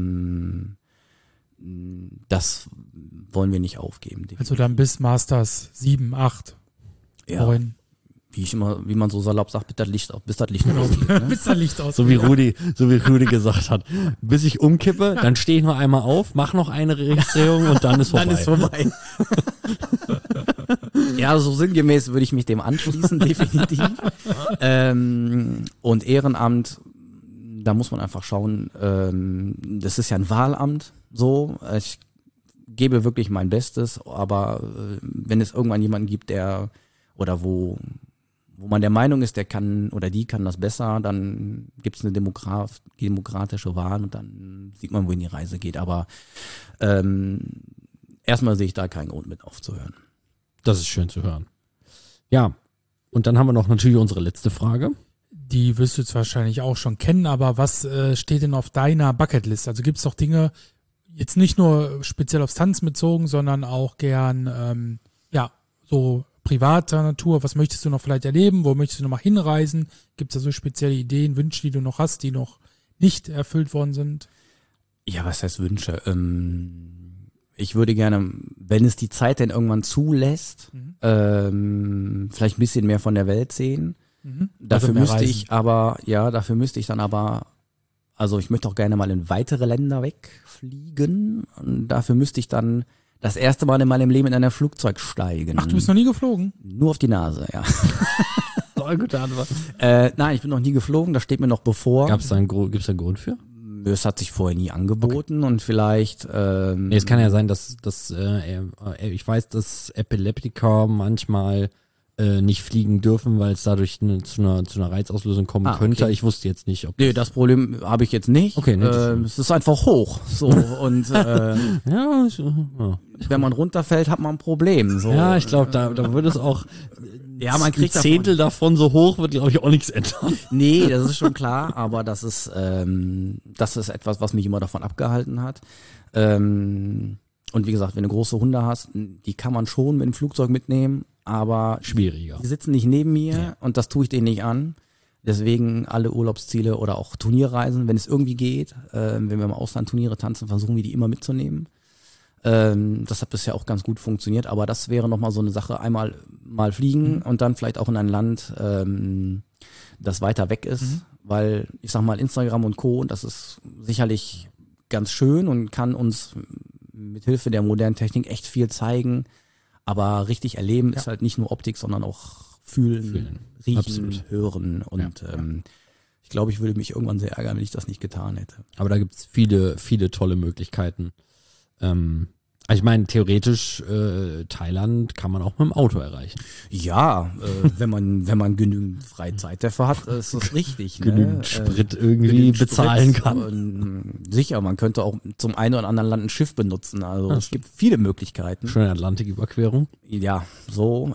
das wollen wir nicht aufgeben. Definitiv. Also dann bis Masters 7, 8, 9. Wie man so salopp sagt, bis das Licht ausgeht. Ne? Bis das Licht aus. So wie Rudi gesagt hat. Bis ich umkippe, dann stehe ich noch einmal auf, mache noch eine Registrierung und dann ist vorbei. Dann ist vorbei. Ja, so sinngemäß würde ich mich dem anschließen, definitiv. Und Ehrenamt, da muss man einfach schauen, das ist ja ein Wahlamt, so. Ich gebe wirklich mein Bestes, aber wenn es irgendwann jemanden gibt, der oder wo man der Meinung ist, der kann oder die kann das besser, dann gibt es eine demokratische Wahl und dann sieht man, wohin die Reise geht. Aber erstmal sehe ich da keinen Grund mit aufzuhören. Das ist schön zu hören. Ja, und dann haben wir noch natürlich unsere letzte Frage. Die wirst du jetzt wahrscheinlich auch schon kennen, aber was steht denn auf deiner Bucketlist? Also gibt es doch Dinge, jetzt nicht nur speziell aufs Tanzen bezogen, sondern auch gern, so privater Natur. Was möchtest du noch vielleicht erleben? Wo möchtest du noch mal hinreisen? Gibt es da so spezielle Ideen, Wünsche, die du noch hast, die noch nicht erfüllt worden sind? Ja, was heißt Wünsche? Ich würde gerne, wenn es die Zeit denn irgendwann zulässt, vielleicht ein bisschen mehr von der Welt sehen. Dafür mehr müsste reisen. ich dann aber, also ich möchte auch gerne mal in weitere Länder wegfliegen. Und dafür müsste ich dann das erste Mal in meinem Leben in ein Flugzeug steigen. Ach, du bist noch nie geflogen? Nur auf die Nase, ja. Gute Antwort. Nein, ich bin noch nie geflogen, das steht mir noch bevor. Gibt's da einen Grund für? Es hat sich vorher nie angeboten und vielleicht. Nee, es kann ja sein, dass ich weiß, dass Epileptiker manchmal nicht fliegen dürfen, weil es dadurch zu einer Reizauslösung kommen könnte. Okay. Ich wusste jetzt nicht, ob Nee, das Problem habe ich jetzt nicht. Okay, nee, es ist einfach hoch. So und ja. wenn man runterfällt, hat man ein Problem. So. Ja, ich glaube, da würde es auch Ja, man kriegt ein Zehntel davon so hoch, wird, glaube ich, auch nichts ändern. Nee, das ist schon klar, aber das ist etwas, was mich immer davon abgehalten hat. Und wie gesagt, wenn du große Hunde hast, die kann man schon mit dem Flugzeug mitnehmen, aber Schwieriger. die sitzen nicht neben mir und das tue ich denen nicht an. Deswegen alle Urlaubsziele oder auch Turnierreisen, wenn es irgendwie geht, wenn wir im Ausland Turniere tanzen, versuchen wir die immer mitzunehmen. Das hat bisher auch ganz gut funktioniert, aber das wäre nochmal so eine Sache, einmal mal fliegen und dann vielleicht auch in ein Land, das weiter weg ist, weil ich sag mal Instagram und Co., das ist sicherlich ganz schön und kann uns mit Hilfe der modernen Technik echt viel zeigen, aber richtig erleben ist halt nicht nur Optik, sondern auch fühlen. Riechen, Absolut. hören und ich glaube, ich würde mich irgendwann sehr ärgern, wenn ich das nicht getan hätte. Aber da gibt's viele, viele tolle Möglichkeiten. Also ich meine, theoretisch Thailand kann man auch mit dem Auto erreichen. Ja, wenn man genügend Freizeit dafür hat, ist das richtig. Genügend ne? Sprit irgendwie genügend bezahlen Sprit kann. und sicher, man könnte auch zum einen oder anderen Land ein Schiff benutzen. Also es gibt viele Möglichkeiten. Schöne Atlantiküberquerung. Ja, so.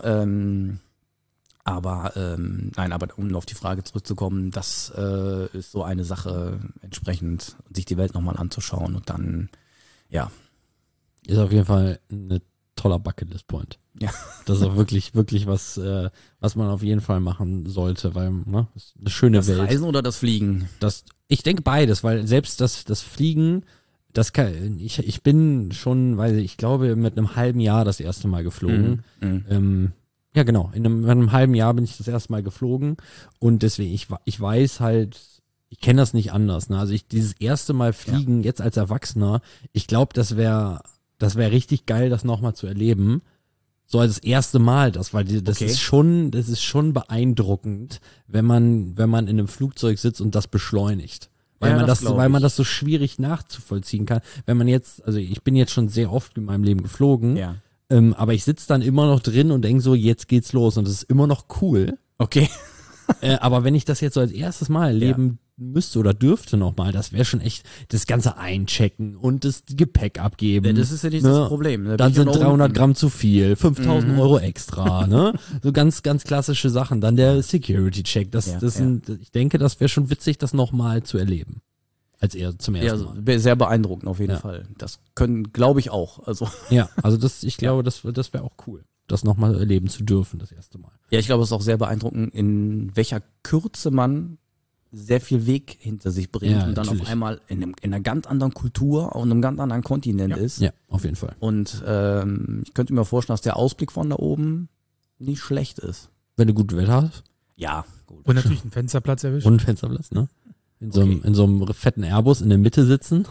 Aber um auf die Frage zurückzukommen, das ist so eine Sache, entsprechend sich die Welt nochmal anzuschauen und dann, ja. Ist auf jeden Fall ein toller Bucketlist-Point. Ja. Das ist auch wirklich, wirklich was man auf jeden Fall machen sollte, weil, ne, das ist eine schöne Das Welt. Reisen oder das Fliegen? Ich denke beides, weil selbst das Fliegen, ich bin schon, weil ich glaube, mit einem halben Jahr das erste Mal geflogen. Ja, genau. In einem halben Jahr bin ich das erste Mal geflogen und deswegen, ich weiß halt, ich kenne das nicht anders. Ne? Also dieses erste Mal fliegen, jetzt als Erwachsener, ich glaube, das wäre richtig geil, das nochmal zu erleben. So als das erste Mal, weil das ist schon beeindruckend, wenn man in einem Flugzeug sitzt und das beschleunigt. Weil man das so schwierig nachzuvollziehen kann. Wenn man jetzt, also ich bin jetzt schon sehr oft in meinem Leben geflogen, aber ich sitze dann immer noch drin und denke so, jetzt geht's los und das ist immer noch cool. Okay. Aber wenn ich das jetzt so als erstes Mal erleben müsste oder dürfte nochmal, das wäre schon echt das ganze Einchecken und das Gepäck abgeben. Ja, das ist ja nicht das Problem. Da Dann bin ich sind ja noch 300 unten. Gramm zu viel, 5.000 Euro extra, ne? So ganz, ganz klassische Sachen. Dann der Security-Check. Ich denke, das wäre schon witzig, das nochmal zu erleben. Zum ersten Mal. Ja, sehr beeindruckend auf jeden Fall. Das können, glaube ich, auch. Also Ja, also ich glaube, das wäre auch cool. das nochmal erleben zu dürfen, das erste Mal. Ja, ich glaube, es ist auch sehr beeindruckend, in welcher Kürze man sehr viel Weg hinter sich bringt Ja, und dann natürlich. auf einmal in einer ganz anderen Kultur, auf einem ganz anderen Kontinent ist. Ja, auf jeden Fall. Und ich könnte mir vorstellen, dass der Ausblick von da oben nicht schlecht ist. Wenn du gutes Wetter hast Ja, gut. Und natürlich einen Fensterplatz erwischt. und einen Fensterplatz, ne? In so einem fetten Airbus in der Mitte sitzen.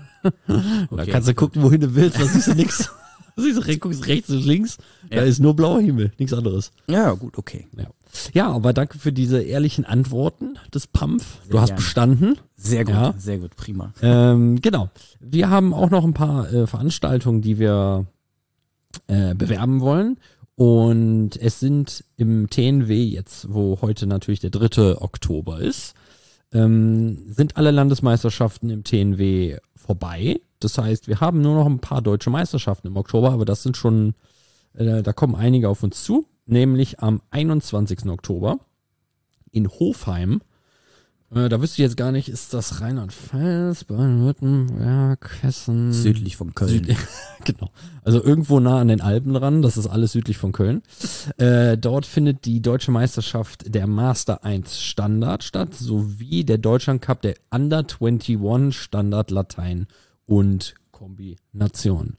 Da kannst du gucken, wohin du willst, da siehst du nix. Guckst rechts und links, da Ja. ist nur blauer Himmel, nichts anderes. Ja, gut, okay. Ja, aber danke für diese ehrlichen Antworten des PAMF. Du Sehr hast gerne. bestanden. Sehr Ja. gut, prima. Genau. Wir haben auch noch ein paar Veranstaltungen, die wir bewerben wollen. Und es sind im TNW jetzt, wo heute natürlich der 3. Oktober ist, sind alle Landesmeisterschaften im TNW vorbei. Das heißt, wir haben nur noch ein paar deutsche Meisterschaften im Oktober, aber das sind schon, da kommen einige auf uns zu, nämlich am 21. Oktober in Hofheim. Da wüsste ich jetzt gar nicht, ist das Rheinland-Pfalz, Baden-Württemberg, Hessen? Südlich von Köln. Genau. Also irgendwo nah an den Alpen dran, das ist alles südlich von Köln. Dort findet die deutsche Meisterschaft der Master 1 Standard statt, sowie der Deutschland Cup der Under 21 Standard Latein und Kombination.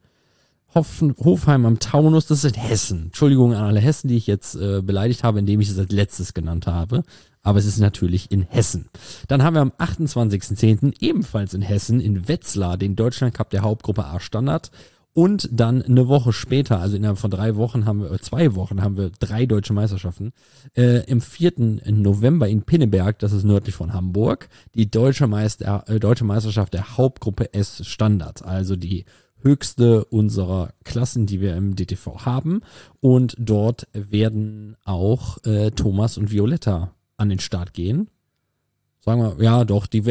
Hofheim am Taunus, das ist in Hessen. Entschuldigung an alle Hessen, die ich jetzt beleidigt habe, indem ich es als letztes genannt habe. Aber es ist natürlich in Hessen. Dann haben wir am 28.10. ebenfalls in Hessen in Wetzlar den Deutschland Cup der Hauptgruppe A Standard. Und dann eine Woche später, also innerhalb von 2 Wochen haben wir 3 deutsche Meisterschaften. Im 4. November in Pinneberg, das ist nördlich von Hamburg, die deutsche Meisterschaft der Hauptgruppe S Standard. Also die höchste unserer Klassen, die wir im DTV haben. Und dort werden auch Thomas und Violetta an den Start gehen. Sagen wir, ja doch, er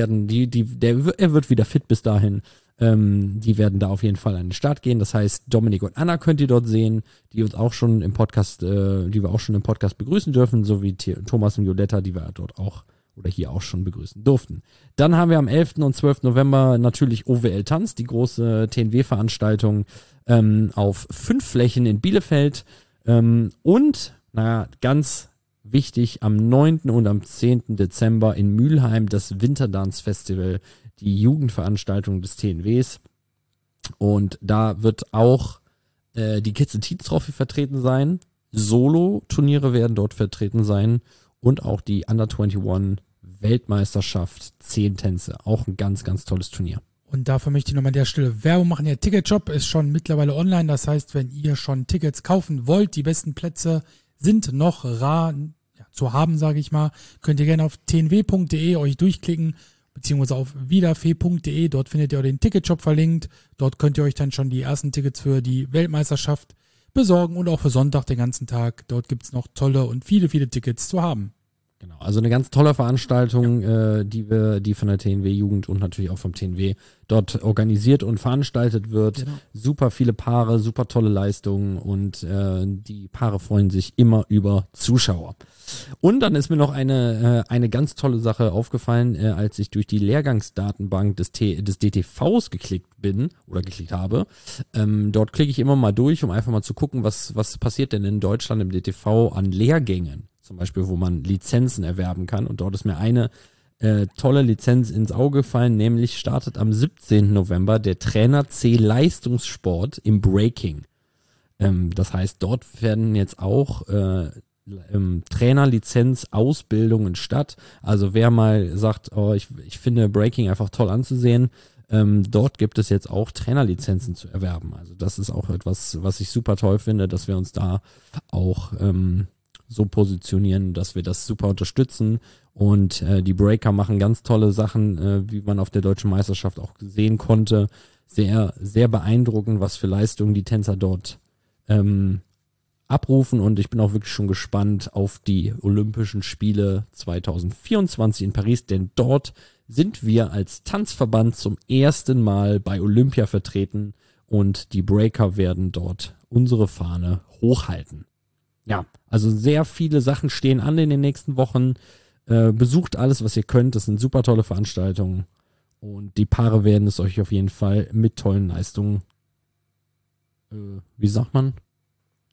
wird wieder fit bis dahin. Die werden da auf jeden Fall an den Start gehen. Das heißt, Dominik und Anna könnt ihr dort sehen, die uns auch schon im Podcast, die wir auch schon im Podcast begrüßen dürfen, sowie Thomas und Violetta, die wir dort auch oder hier auch schon begrüßen durften. Dann haben wir am 11. und 12. November natürlich OWL Tanz, die große TNW-Veranstaltung auf 5 Flächen in Bielefeld. Und, ganz wichtig, am 9. und am 10. Dezember in Mülheim das Winterdance-Festival, die Jugendveranstaltung des TNWs. Und da wird auch die Kids and Teens Trophy vertreten sein. Solo-Turniere werden dort vertreten sein. Und auch die Under 21 Weltmeisterschaft 10 Tänze. Auch ein ganz, ganz tolles Turnier. Und dafür möchte ich nochmal an der Stelle Werbung machen. Der Ticketshop ist schon mittlerweile online. Das heißt, wenn ihr schon Tickets kaufen wollt, die besten Plätze sind noch rar zu haben, sage ich mal. Könnt ihr gerne auf tnw.de euch durchklicken, beziehungsweise auf wiederfee.de. Dort findet ihr auch den Ticketshop verlinkt. Dort könnt ihr euch dann schon die ersten Tickets für die Weltmeisterschaft besorgen und auch für Sonntag den ganzen Tag. Dort gibt's noch tolle und viele, viele Tickets zu haben. Genau, also eine ganz tolle Veranstaltung, die von der TNW-Jugend und natürlich auch vom TNW dort organisiert und veranstaltet wird. Genau. Super viele Paare, super tolle Leistungen und die Paare freuen sich immer über Zuschauer. Und dann ist mir noch eine ganz tolle Sache aufgefallen, als ich durch die Lehrgangsdatenbank des DTVs geklickt habe. Dort klicke ich immer mal durch, um einfach mal zu gucken, was passiert denn in Deutschland im DTV an Lehrgängen. Zum Beispiel, wo man Lizenzen erwerben kann. Und dort ist mir eine tolle Lizenz ins Auge gefallen, nämlich startet am 17. November der Trainer C Leistungssport im Breaking. Das heißt, dort werden jetzt auch Trainerlizenz-Ausbildungen statt. Also wer mal sagt, ich finde Breaking einfach toll anzusehen, dort gibt es jetzt auch Trainerlizenzen zu erwerben. Also das ist auch etwas, was ich super toll finde, dass wir uns da auch so positionieren, dass wir das super unterstützen und die Breaker machen ganz tolle Sachen, wie man auf der Deutschen Meisterschaft auch sehen konnte. Sehr, sehr beeindruckend, was für Leistungen die Tänzer dort abrufen und ich bin auch wirklich schon gespannt auf die Olympischen Spiele 2024 in Paris, denn dort sind wir als Tanzverband zum ersten Mal bei Olympia vertreten und die Breaker werden dort unsere Fahne hochhalten. Ja, also sehr viele Sachen stehen an in den nächsten Wochen. Besucht alles, was ihr könnt. Das sind super tolle Veranstaltungen. Und die Paare werden es euch auf jeden Fall mit tollen Leistungen, wie sagt man?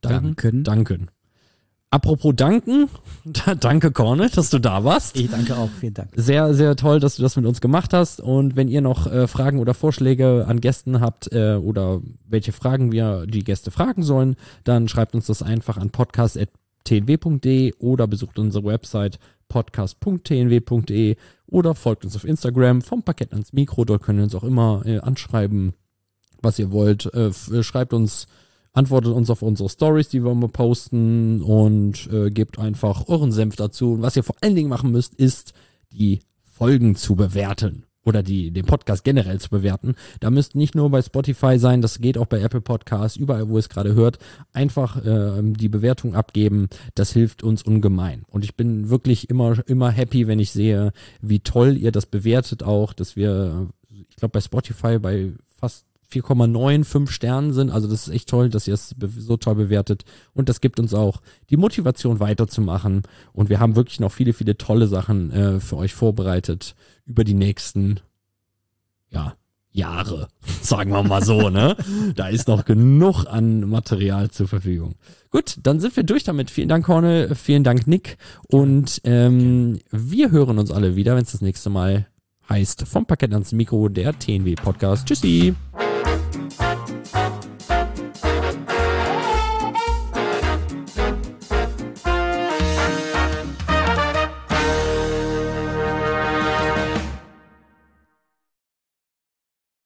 Danken. Apropos danken, danke Corne, dass du da warst. Ich danke auch, vielen Dank. Sehr, sehr toll, dass du das mit uns gemacht hast. Und wenn ihr noch Fragen oder Vorschläge an Gästen habt oder welche Fragen wir die Gäste fragen sollen, dann schreibt uns das einfach an podcast@tnw.de oder besucht unsere Website podcast.tnw.de oder folgt uns auf Instagram vom Parkett ans Mikro. Dort könnt ihr uns auch immer anschreiben, was ihr wollt. Schreibt uns, antwortet uns auf unsere Stories, die wir immer posten und gebt einfach euren Senf dazu. Und was ihr vor allen Dingen machen müsst, ist die Folgen zu bewerten oder den Podcast generell zu bewerten. Da müsst nicht nur bei Spotify sein, das geht auch bei Apple Podcasts, überall, wo ihr es gerade hört. Einfach die Bewertung abgeben, das hilft uns ungemein. Und ich bin wirklich immer happy, wenn ich sehe, wie toll ihr das bewertet auch, dass wir, ich glaube bei Spotify bei fast 4,95 Sternen sind. Also das ist echt toll, dass ihr es so toll bewertet. Und das gibt uns auch die Motivation weiterzumachen. Und wir haben wirklich noch viele, viele tolle Sachen für euch vorbereitet über die nächsten Jahre, sagen wir mal so, ne? Da ist noch genug an Material zur Verfügung. Gut, dann sind wir durch damit. Vielen Dank, Corne. Vielen Dank, Nick. Und wir hören uns alle wieder, wenn es das nächste Mal heißt vom Parkett ans Mikro, der TNW Podcast. Tschüssi.